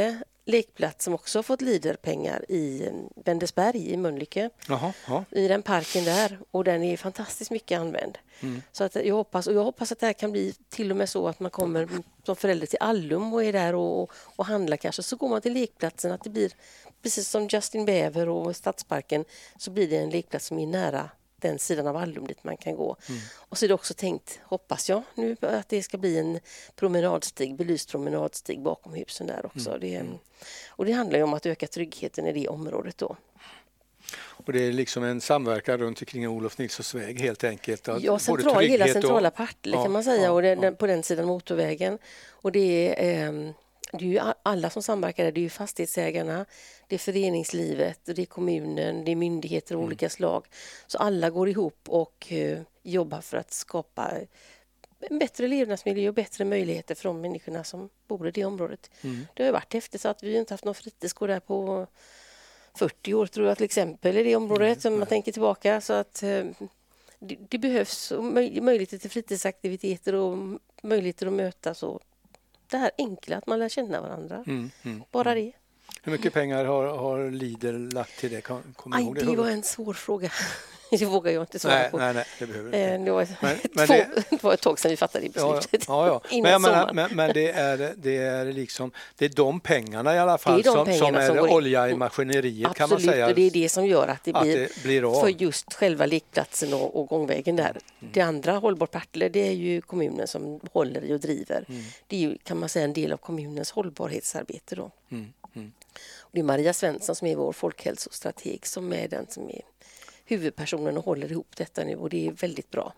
lekplats som också har fått Leaderpengar i Vändesberg i Mölnlycke. Jaha, ja. I den parken där, och den är fantastiskt mycket använd. Så att jag hoppas att det här kan bli till och med så att man kommer som förälder till Allum och är där och handlar kanske. Så går man till lekplatsen, att det blir precis som Justin Bieber och Stadsparken, så blir det en lekplats som är nära den sidan av Allum dit man kan gå. Och så är det också tänkt, hoppas jag nu, att det ska bli en promenadstig, belyst promenadstig bakom husen där också. Och det handlar ju om att öka tryggheten i det området då. Och det är liksom en samverkan runt omkring Olof Nilssons väg helt enkelt. Ja, hela centrala Partille kan man säga, och på den sidan motorvägen. Och det är ju alla som samverkar där, det är ju fastighetsägarna, det är föreningslivet, det är kommunen, det är myndigheter av olika slag. Så alla går ihop och jobbar för att skapa en bättre levnadsmiljö och bättre möjligheter för de människorna som bor i det området. Det har ju varit eftersatt, vi har inte haft någon fritidsgård där på 40 år tror jag till exempel i det området, som man tänker tillbaka. Så att det behövs möjligheter till fritidsaktiviteter och möjligheter att mötas, och det här enkla att man lär känna varandra. Bara det. Hur mycket pengar har Leader lagt till det? Det var en svår fråga. Det vågar jag inte svara på. Nej, det behöver du inte. Det var ett tag sedan vi fattade det beslutet. Ja. Men det är liksom, det är de pengarna i alla fall som är olja i maskineriet. Absolut, kan man säga. Och det är det som gör att det blir av. för just själva lekplatsen och gångvägen där. Det andra, Hållbart Partille, det är ju kommunen som håller i och driver. Det är ju, kan man säga, en del av kommunens hållbarhetsarbete då. Och det är Maria Svensson som är vår folkhälsostrateg som är den som är huvudpersonen och håller ihop detta nu, och det är väldigt bra.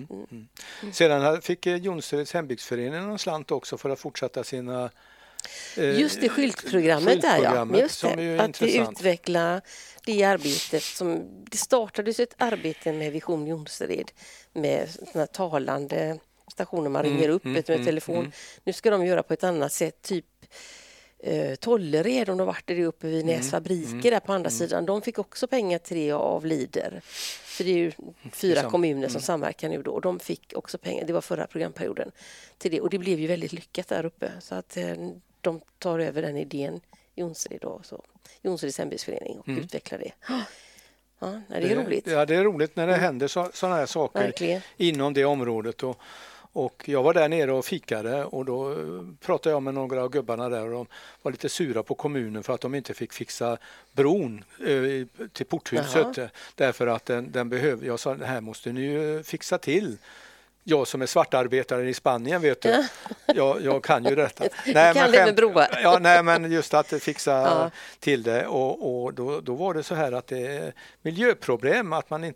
Sedan fick Jonsereds hembygdsförening någon slant också för att fortsätta sina just det, skyltprogrammet där, ja. Just som det, att utveckla det arbetet. Det startades ett arbete med Vision Jonsered med såna talande stationer man ringer upp med telefon. Nu ska de göra på ett annat sätt, typ Tollered, om de varit det uppe vid Näsfabriker där på andra sidan. De fick också pengar till det av Leader. Så det är ju 4 kommuner som samverkar nu då. De fick också pengar, det var förra programperioden, till det. Och det blev ju väldigt lyckat där uppe. Så att de tar över den idén, Jonsered då, så Jonsereds hembygdsförening, och utvecklar det. Ja, det är roligt. Ja, det är roligt när det händer sådana här saker. Verkligen. Inom det området. Och jag var där nere och fikade, och då pratade jag med några av gubbarna där, och de var lite sura på kommunen för att de inte fick fixa bron till porthuset. Jaha. Därför att den behöver, jag sa, det här måste ni ju fixa till. Jag som är svartarbetare i Spanien, vet du. Jag kan ju detta. Nej, kan det med broar. Ja, nej, men just att fixa till det. Och då var det så här att det är miljöproblem, att man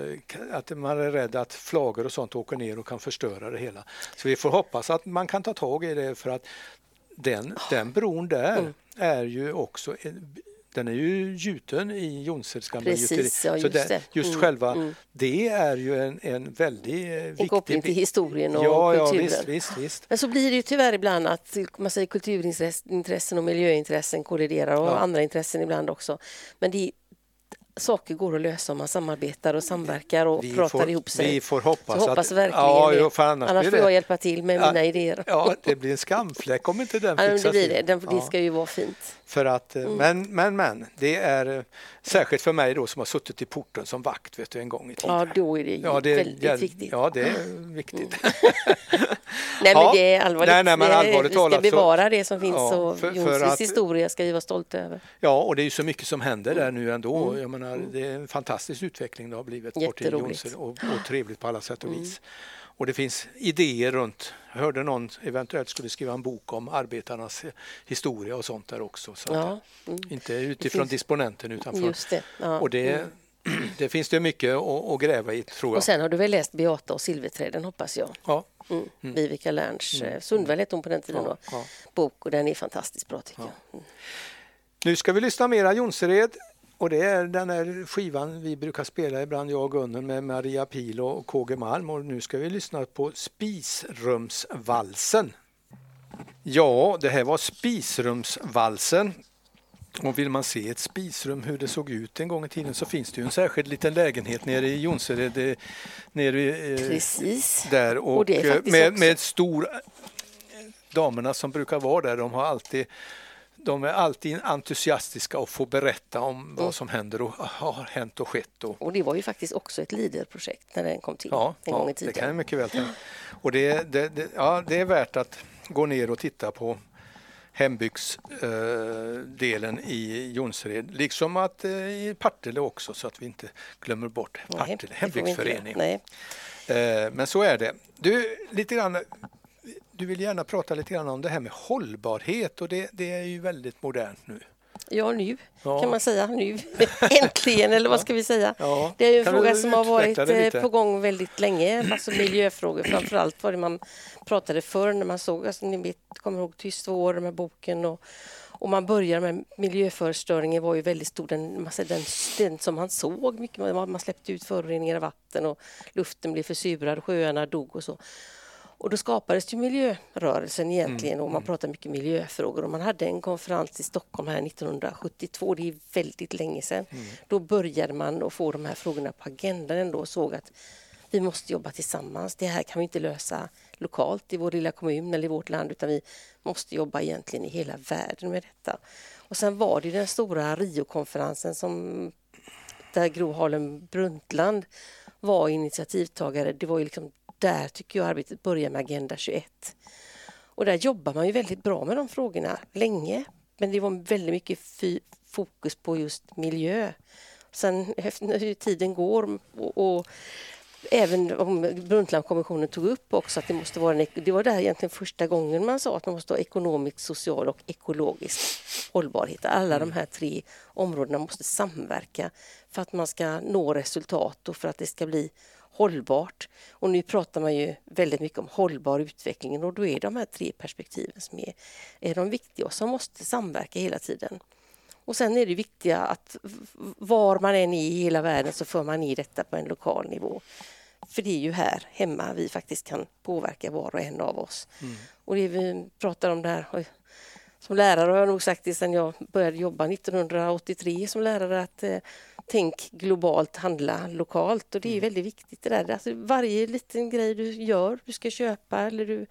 är rädd att flagor och sånt åker ner och kan förstöra det hela. Så vi får hoppas att man kan ta tag i det, för att den bron där är ju också den är ju gjuten i Jonsereds gamla gjuteri. Så själva det är ju en väldigt viktig koppling till historien och kulturen. Ja, visst. Men så blir det ju tyvärr ibland att man säger kulturintressen och miljöintressen kolliderar, och andra intressen ibland också. Men saker går att lösa om man samarbetar och samverkar och pratar ihop sig. Vi får hoppas, så hoppas verkligen det. Annars får jag hjälpa till med mina idéer. Ja, det blir en skamfläck om inte den fixas till. Det ska ju vara fint. För att, men det är särskilt för mig då, som har suttit i porten som vakt, vet du, en gång i tiden. Ja, då är det väldigt viktigt. Ja, det är viktigt. Nej, men det är allvarligt. Nej, men allvarligt vi ska bevara det som finns, och Jonsereds historia ska vi vara stolta över. Ja, och det är ju så mycket som händer där nu ändå. Jag menar, det är en fantastisk utveckling det har blivit bort i Jonsered, och trevligt på alla sätt och vis. Och det finns idéer runt. Jag hörde någon eventuellt skulle skriva en bok om arbetarnas historia och sånt där också. Så inte utifrån disponenten utanför. Just det. Ja. Och det finns det mycket att gräva i, tror jag. Och sen har du väl läst Beata och Silverträden, hoppas jag. Ja. Vivica Lernts, Sundvall hette hon på den tiden då. Bok, och den är fantastiskt bra, tycker jag. Nu ska vi lyssna mera Jonsered. Och det är den här skivan vi brukar spela ibland, jag och Gunnen, med Maria Pil och KG Malm. Och nu ska vi lyssna på Spisrumsvalsen. Ja, det här var Spisrumsvalsen. Och vill man se ett spisrum, hur det såg ut en gång i tiden, så finns det ju en särskild liten lägenhet nere i Jonsered. Precis. Där. Och det med stor... Damerna som brukar vara där, de har alltid... de är alltid entusiastiska och får berätta om vad som händer och har hänt och skett. Och det var ju faktiskt också ett LEADER-projekt när den kom till en gång i tiden. Det kan jag mycket väl tänka. Och det är värt att gå ner och titta på hembygdsdelen i Jonsered, liksom att i Partille också, så att vi inte glömmer bort Partille hembygdsförening. Men så är det. Du vill gärna prata lite grann om det här med hållbarhet, och det är ju väldigt modernt nu. Ja, nu kan man säga. Nu äntligen, eller vad ska vi säga? Ja. Det är ju en fråga som har varit på gång väldigt länge. Alltså miljöfrågor, framförallt var det man pratade förr när man såg, alltså, ni vet, kommer ihåg Tyst vår med boken, och man börjar med miljöförstöringen var ju väldigt stor, den som man såg mycket, man släppte ut föroreningar i vatten och luften blev försurad, sjöarna dog och så. Och då skapades ju miljörörelsen egentligen, och man pratade mycket miljöfrågor, och man hade en konferens i Stockholm här 1972, det är väldigt länge sedan. Då började man att få de här frågorna på agendan ändå och såg att vi måste jobba tillsammans. Det här kan vi inte lösa lokalt i vår lilla kommun eller i vårt land, utan vi måste jobba egentligen i hela världen med detta. Och sen var det den stora Rio-konferensen där Gro Harlem Brundtland var initiativtagare. Det var ju liksom där tycker jag arbetet börjar med Agenda 21. Och där jobbar man ju väldigt bra med de frågorna länge. Men det var väldigt mycket fokus på just miljö. Sen när tiden går och även om Brundtlandkommissionen tog upp också att det måste vara det var där egentligen första gången man sa att man måste ha ekonomisk, social och ekologisk hållbarhet. Alla de här 3 områdena måste samverka för att man ska nå resultat och för att det ska bli hållbart. Och nu pratar man ju väldigt mycket om hållbar utveckling, och då är de här 3 perspektiven som är de viktiga och som måste samverka hela tiden. Och sen är det viktiga att var man än är i hela världen så får man i detta på en lokal nivå. För det är ju här hemma vi faktiskt kan påverka var och en av oss. Och det vi pratar om där, som lärare har jag nog sagt det sedan jag började jobba 1983 som lärare, att tänk globalt, handla lokalt. Och det är väldigt viktigt det där. Alltså varje liten grej du gör, du ska köpa eller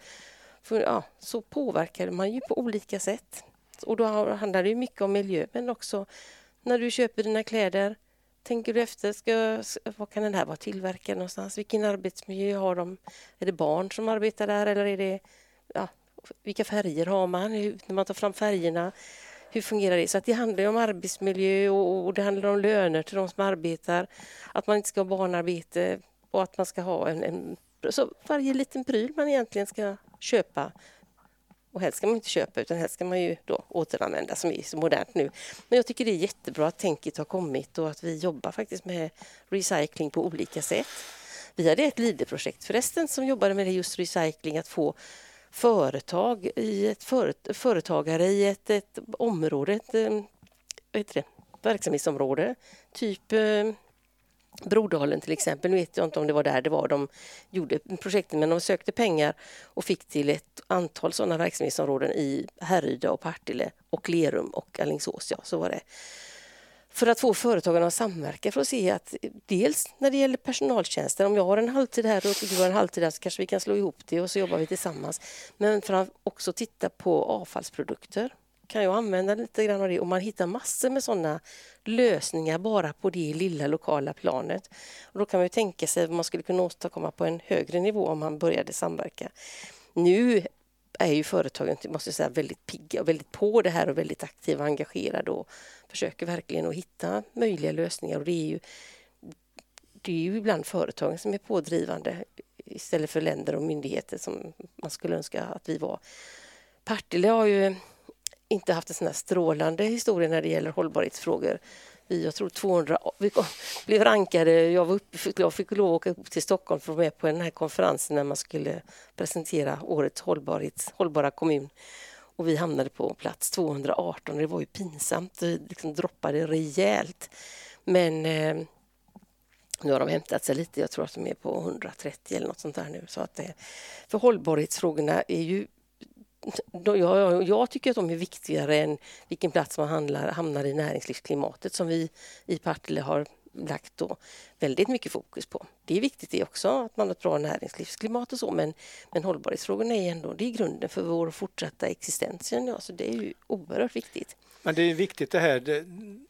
så påverkar man ju på olika sätt. Och då handlar det ju mycket om miljö, men också när du köper dina kläder, tänker du efter, vad kan den här vara tillverkad någonstans? Vilken arbetsmiljö har de? Är det barn som arbetar där, eller är det, vilka färger har man? När man tar fram färgerna, hur fungerar det? Så att det handlar ju om arbetsmiljö och det handlar om löner till de som arbetar. Att man inte ska ha barnarbete och att man ska ha så varje liten pryl man egentligen ska köpa. Och helst ska man inte köpa, utan helst ska man ju då återanvända, som är så modernt nu. Men jag tycker det är jättebra att tänket har kommit och att vi jobbar faktiskt med recycling på olika sätt. Vi hade ett LEADER-projekt förresten som jobbade med just recycling, att få företagare i ett område, ett verksamhetsområde, typ Brodalen till exempel. Nu vet jag inte om det var där de gjorde projektet, men de sökte pengar och fick till ett antal sådana verksamhetsområden i Härryda och Partille och Lerum och Alingsås. Ja, så var det. För att få företagarna att samverka, för att se att dels när det gäller personaltjänster, om jag har en halvtid här och du har en halvtid där, så kanske vi kan slå ihop det och så jobbar vi tillsammans. Men för att också titta på avfallsprodukter. Kan jag använda lite grann av det, och man hittar massor med sådana lösningar bara på det lilla lokala planet. Och då kan man ju tänka sig att man skulle kunna åstadkomma på en högre nivå om man började samverka. Nu är ju företagen, måste jag säga, väldigt pigga och väldigt på det här och väldigt aktiva och engagerade och försöker verkligen att hitta möjliga lösningar. Och det är ju ibland företagen som är pådrivande istället för länder och myndigheter som man skulle önska att vi var. Partille har ju inte haft en sån här strålande historia när det gäller hållbarhetsfrågor. Jag tror vi blev rankade, jag fick lov att åka upp till Stockholm för att vara med på den här konferensen när man skulle presentera årets hållbara kommun. Och vi hamnade på plats 218, och det var ju pinsamt, det liksom droppade rejält. Men nu har de hämtat sig lite, jag tror att de är på 130 eller något sånt där nu. Så att för hållbarhetsfrågorna är ju, jag tycker att de är viktigare än vilken plats man hamnar i näringslivsklimatet, som vi i Partille har lagt då väldigt mycket fokus på. Det är viktigt det också att man har ett bra näringslivsklimat och så, men hållbarhetsfrågorna är ändå, det är grunden för vår fortsatta existens. Ja, så det är ju oerhört viktigt. Men det är viktigt det här,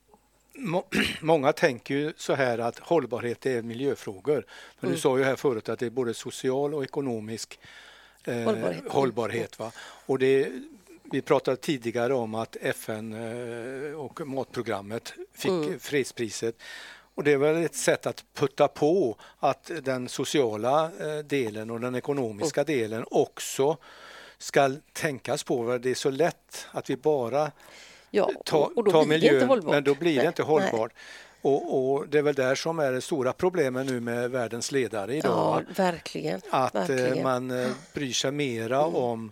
många tänker ju så här att hållbarhet är miljöfrågor. Men du sa ju här förut att det är både social och ekonomisk hållbarhet. Va? Och vi pratade tidigare om att FN och matprogrammet fick fredspriset. Och det är väl ett sätt att putta på att den sociala delen och den ekonomiska delen också ska tänkas på. Det är så lätt att vi bara tar miljön, men då blir det inte hållbart. Och det är väl där som är det stora problemet nu med världens ledare idag. Ja, verkligen. Att man bryr sig mera om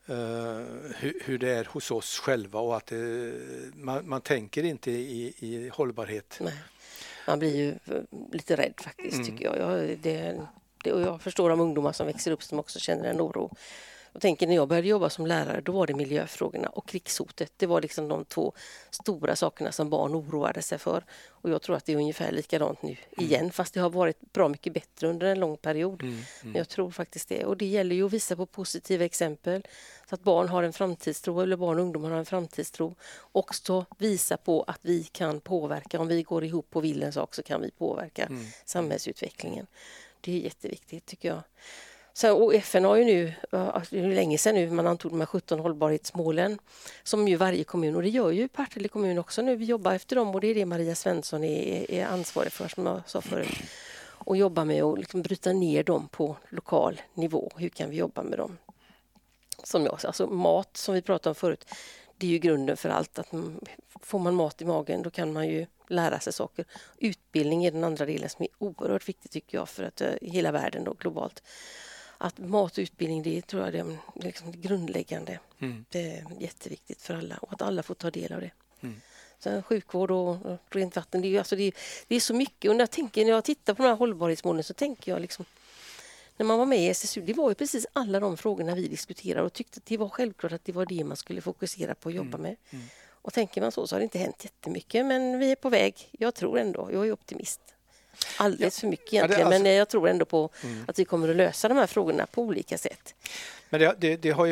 hur det är hos oss själva och att man tänker inte i hållbarhet. Nej. Man blir ju lite rädd faktiskt tycker jag. Och jag förstår de ungdomar som växer upp som också känner en oro. Jag tänker när jag började jobba som lärare, då var det miljöfrågorna och krigshotet. Det var liksom de två stora sakerna som barn oroade sig för. Och jag tror att det är ungefär likadant nu igen, fast det har varit bra mycket bättre under en lång period. Men jag tror faktiskt det. Och det gäller ju att visa på positiva exempel så att barn har en framtidstro, eller barn och ungdomar har en framtidstro. Också visa på att vi kan påverka. Om vi går ihop och vill en sak så kan vi påverka samhällsutvecklingen. Det är jätteviktigt tycker jag. Och FN har ju nu, det är länge sedan nu man antog de här 17 hållbarhetsmålen som ju varje kommun, och det gör ju Partille kommun också nu, vi jobbar efter dem och det är det Maria Svensson är ansvarig för som jag sa förut. Och jobba med att liksom bryta ner dem på lokal nivå. Hur kan vi jobba med dem? Som jag sa, alltså mat som vi pratade om förut, det är ju grunden för allt. Att får man mat i magen då kan man ju lära sig saker. Utbildning är den andra delen som är oerhört viktig tycker jag för att hela världen då globalt. Att mat och utbildning, det tror jag det är liksom grundläggande. Det är jätteviktigt för alla och att alla får ta del av det. Sen sjukvård och rent vatten, det är så mycket. Och när jag tittar på de här hållbarhetsmålen så tänker jag liksom, när man var med i SSU, det var ju precis alla de frågorna vi diskuterade och tyckte att det var självklart att det var det man skulle fokusera på och jobba med. Och tänker man så har det inte hänt jättemycket, men vi är på väg. Jag tror ändå, jag är optimist. Alldeles för mycket egentligen, men jag tror ändå på att vi kommer att lösa de här frågorna på olika sätt. Men det har ju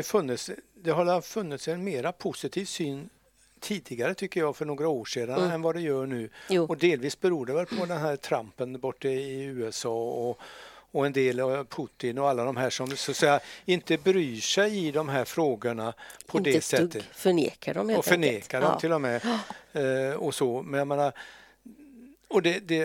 funnits en mera positiv syn tidigare tycker jag för några år sedan än vad det gör nu. Och delvis beror det väl på den här Trumpen borta i USA och en del av Putin och alla de här som så att säga inte bryr sig i de här frågorna på inte det sättet. Inte förnekar dem helt och förnekar dem till och med. Och så, men jag menar, och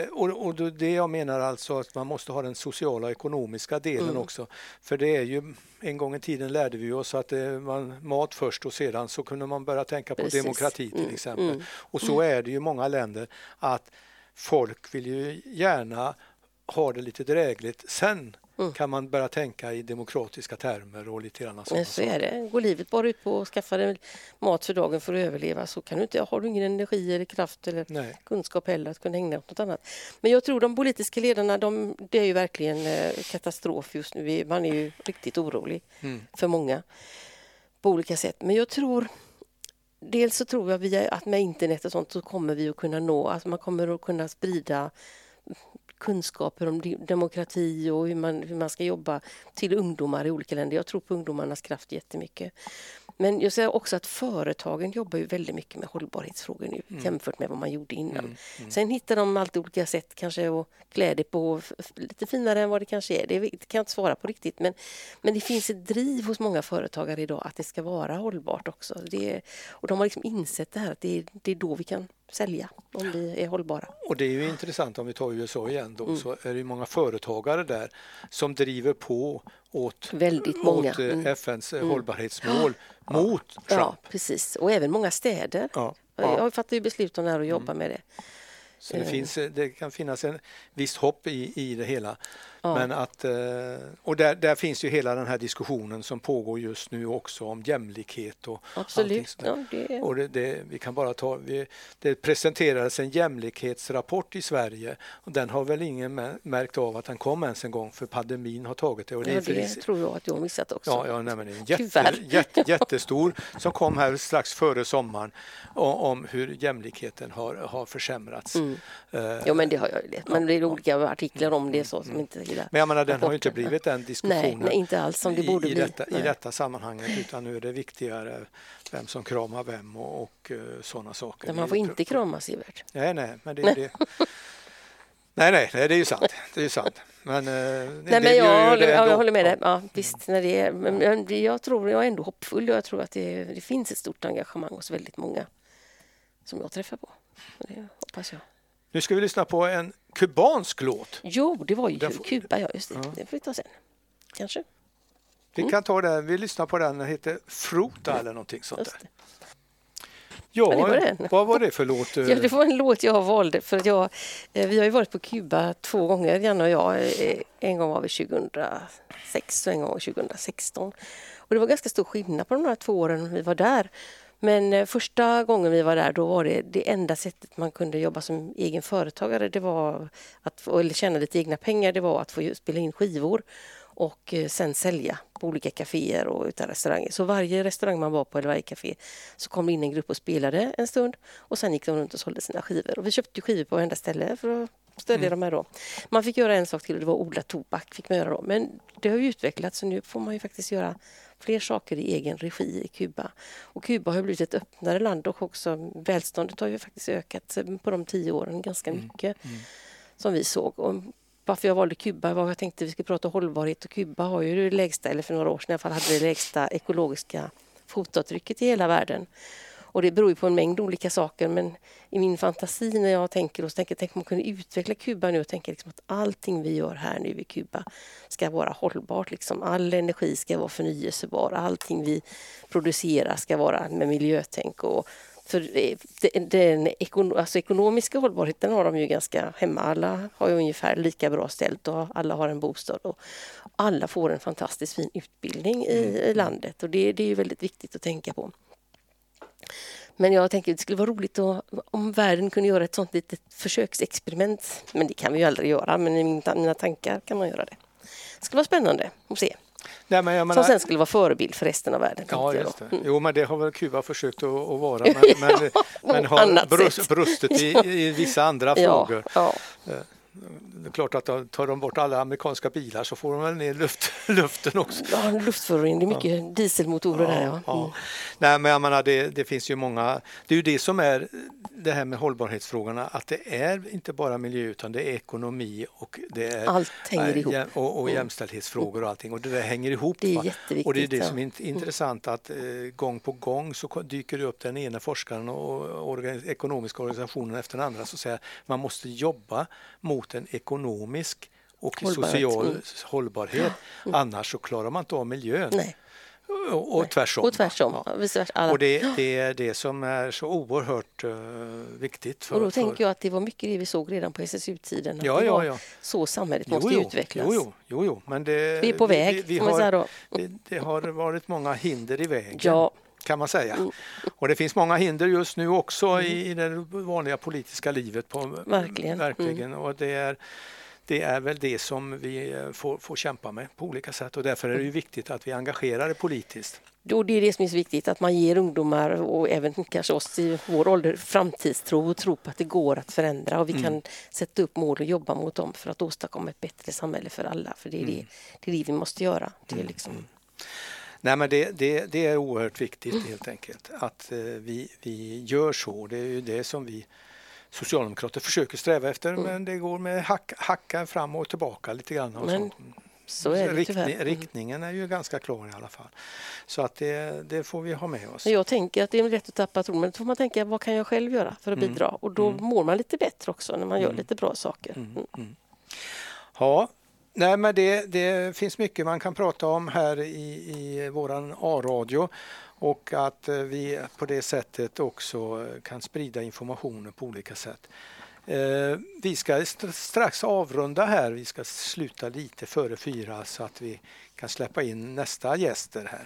det jag menar alltså att man måste ha den sociala och ekonomiska delen också. För det är ju, en gång i tiden lärde vi oss att mat först och sedan så kunde man börja tänka på demokrati till exempel. Och så är det ju i många länder att folk vill ju gärna ha det lite drägligt. Sen kan man börja tänka i demokratiska termer och lite grann sådana så är det. Går livet bara ut på att skaffa dig mat för dagen för att överleva så kan du inte, har du ingen energi eller kraft eller kunskap heller att kunna ägna åt något annat. Men jag tror de politiska ledarna, det är ju verkligen katastrof just nu. Man är ju riktigt orolig för många på olika sätt. Men jag tror, dels så tror jag att med internet och sånt så kommer vi att kunna nå, alltså man kommer att kunna sprida kunskaper om demokrati och hur man ska jobba till ungdomar i olika länder. Jag tror på ungdomarnas kraft jättemycket. Men jag säger också att företagen jobbar ju väldigt mycket med hållbarhetsfrågor nu jämfört med vad man gjorde innan. Sen hittar de alltid olika sätt kanske att klä det på lite finare än vad det kanske är. Det kan jag inte svara på riktigt. Men det finns ett driv hos många företagare idag att det ska vara hållbart också. Och de har liksom insett det här att det är då vi kan sälja om vi är hållbara. Och det är ju intressant om vi tar USA igen då, så är det många företagare där som driver på åt FNs hållbarhetsmål mot Trump. Ja, precis. Och även många städer. Jag fattar ju beslut om det här och jobbar med det. Så det kan finnas en viss hopp i det hela. Men att, och där finns ju hela den här diskussionen som pågår just nu också om jämlikhet och Absolut. Och vi kan bara det presenterades en jämlikhetsrapport i Sverige och den har väl ingen märkt av att den kom ens en gång för pandemin har tagit det. Och det tror jag att jag har missat också. Ja, men det är jättestor som kom här strax före sommaren om hur jämlikheten har försämrats. Ja, men det har jag ju läst. Men det är olika artiklar om det så som inte gillar. Men jag menar, den har ju inte blivit den diskussionen. Nej, inte alls som det borde bli. I detta sammanhanget, utan nu är det viktigare vem som kramar vem och sådana saker. Men man får inte kramas, Evert. Nej, men det är det. Nej, det är ju sant. Det är ju sant. Men, jag håller med dig. Ja, visst, men jag är ändå hoppfull. Jag tror att det finns ett stort engagemang hos väldigt många som jag träffar på. Det hoppas jag. Nu ska vi lyssna på en kubansk låt. Jo, det var ju Kuba, just det. Ja. Det får vi ta sen. Kanske. Vi kan ta den. Vi lyssnar på den. Den heter Fruta eller någonting sånt där. Ja, vad var det för låt? Ja, det var en låt jag valde för att vi har ju varit på Kuba 2 gånger, Janne och jag. En gång var vi 2006 och en gång 2016. Och det var ganska stor skillnad på de här 2 åren vi var där. Men första gången vi var där, då var det enda sättet man kunde jobba som egen företagare, det var eller tjäna lite egna pengar, det var att få spela in skivor och sen sälja på olika kaféer och utan restauranger. Så varje restaurang man var på eller varje kafé så kom det in en grupp och spelade en stund och sen gick de runt och sålde sina skivor. Och vi köpte skivor på varenda ställe för att stödja dem här då. Man fick göra en sak till och det var odla tobak fick man göra då. Men det har ju utvecklats så nu får man ju faktiskt göra fler saker i egen regi i Kuba. Och Kuba har ju blivit ett öppnare land och också välståndet har ju faktiskt ökat på de 10 åren ganska mycket som vi såg. Och varför jag valde Kuba var jag tänkte vi skulle prata hållbarhet och Kuba har ju det lägsta, eller för några år sedan i alla fall hade det lägsta ekologiska fotavtrycket i hela världen. Och det beror ju på en mängd olika saker, men i min fantasi när jag tänker och tänk om man kunde utveckla Kuba nu och tänka liksom att allting vi gör här nu i Kuba ska vara hållbart. Liksom. All energi ska vara förnyelsebar, allting vi producerar ska vara med miljötänk. Och för den ekonomiska hållbarheten har de ju ganska hemma. Alla har ju ungefär lika bra ställt och alla har en bostad och alla får en fantastiskt fin utbildning i landet. Och det är ju väldigt viktigt att tänka på. Men jag tänker att det skulle vara roligt om världen kunde göra ett sånt litet försöksexperiment. Men det kan vi ju aldrig göra, men i mina tankar kan man göra det. Det skulle vara spännande att se. Nej, men jag menar, som sen skulle vara förebild för resten av världen. Ja, just det. Jo, men det har väl Kuba försökt att vara. Men har brustit i vissa andra frågor. Ja. Det är klart att tar de bort alla amerikanska bilar så får de väl ner luften också. Ja, luftförorening, det är mycket dieselmotorer där. Ja. Nej, men jag menar, det finns ju många, det är ju det som är det här med hållbarhetsfrågorna, att det är inte bara miljö utan det är ekonomi och det är allt hänger ihop. Och jämställdhetsfrågor och allting och det där hänger ihop. Det är jätteviktigt. Och det är det som är intressant att gång på gång så dyker det upp den ena forskaren och ekonomiska organisationen efter den andra så säger man måste jobba mot en ekonomisk och social hållbarhet. Annars så klarar man inte av miljön. Nej. Och tvärsom. Och tvärsom. Ja. Och det är det som är så oerhört viktigt. Och då tänker jag att det var mycket det vi såg redan på SSU-tiden. Ja. Så samhället måste utvecklas. Jo. Men vi är på väg. Det har varit många hinder i vägen. Kan man säga. Och det finns många hinder just nu också i det vanliga politiska livet. Verkligen. Och det är väl det som vi får kämpa med på olika sätt och därför är det ju viktigt att vi engagerar det politiskt. Då det är det som är så viktigt, att man ger ungdomar och även kanske oss i vår ålder framtidstro och tro på att det går att förändra och vi kan sätta upp mål och jobba mot dem för att åstadkomma ett bättre samhälle för alla. För det är det vi måste göra. Det är liksom... Nej, men det är oerhört viktigt helt enkelt att vi gör så. Det är ju det som vi socialdemokrater försöker sträva efter men det går med hacka fram och tillbaka lite grann. Och men så är det tyvärr. Riktningen är ju ganska klar i alla fall. Så att det får vi ha med oss. Jag tänker att det är lätt att tappa tron men då får man tänka vad kan jag själv göra för att bidra och då mår man lite bättre också när man gör lite bra saker. Ja. Nej, men det finns mycket man kan prata om här i våran A-radio och att vi på det sättet också kan sprida informationen på olika sätt. Vi ska strax avrunda här. Vi ska sluta lite före 4 så att vi kan släppa in nästa gäster här.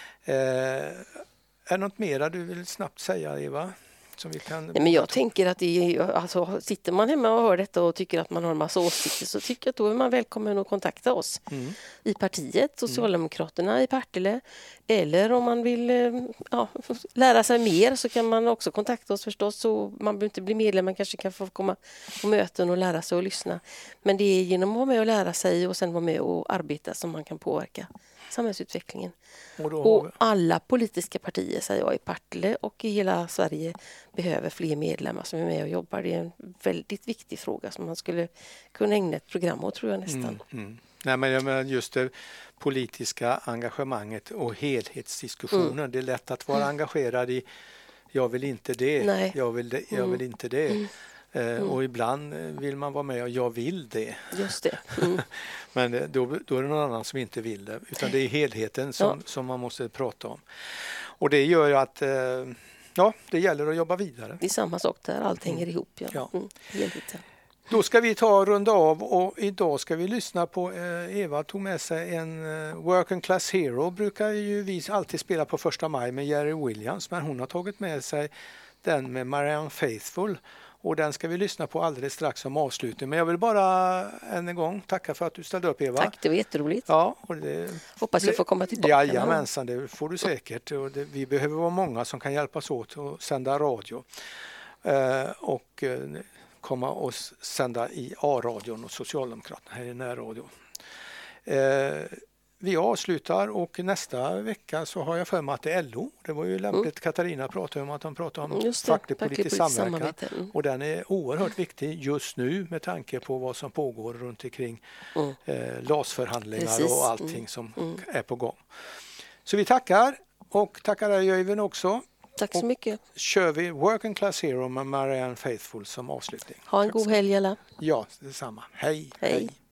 Är något mera du vill snabbt säga, Eva? Som vi kan... Nej, men jag tänker att alltså, sitter man hemma och hör detta och tycker att man har en massa åsikter, så tycker jag att då är man välkommen att kontakta oss i partiet, Socialdemokraterna i Partille. Eller om man vill lära sig mer så kan man också kontakta oss förstås. Så man behöver inte bli medlem, man kanske kan få komma på möten och lära sig och lyssna. Men det är genom att vara med och lära sig och sen vara med och arbeta som man kan påverka samhällsutvecklingen. Och alla politiska partier, säger jag, i Partille och i hela Sverige behöver fler medlemmar som är med och jobbar. Det är en väldigt viktig fråga som man skulle kunna ägna ett program åt, tror jag nästan. Nej, men jag menar just det politiska engagemanget och helhetsdiskussionen. Det är lätt att vara engagerad i jag vill inte det, jag vill inte det. Och ibland vill man vara med och jag vill det. Just det. Men då är det någon annan som inte vill det. Utan det är helheten som man måste prata om. Och det gör ju att det gäller att jobba vidare. Det är samma sak där, allt hänger ihop. Helheten. Då ska vi ta och runda av och idag ska vi lyssna på Eva tog med sig en Working Class Hero. Brukar ju vi alltid spela på 1 maj med Jerry Williams, men hon har tagit med sig den med Marianne Faithfull. Och den ska vi lyssna på alldeles strax som avslutning. Men jag vill bara än en gång tacka för att du ställde upp, Eva. Tack, det var jätteroligt. Ja, hoppas jag får komma tillbaka. Jajamensan, det får du säkert. Och vi behöver vara många som kan hjälpas åt att sända radio. Och komma och sända i A-radion och Socialdemokraterna här i närradio. Vi avslutar och nästa vecka så har jag för mig att det är LO. Det var ju lämpligt, Katarina pratade om att de pratar om facklig politisk samverkan. Och den är oerhört viktig just nu med tanke på vad som pågår runt omkring LAS-förhandlingar och allting som är på gång. Så vi tackar och tackar dig Öyvind också. Tack så mycket. Kör vi Working Class Hero med Marianne Faithfull som avslutning. Ha en god helg alla. Ja, detsamma. Hej. Hej.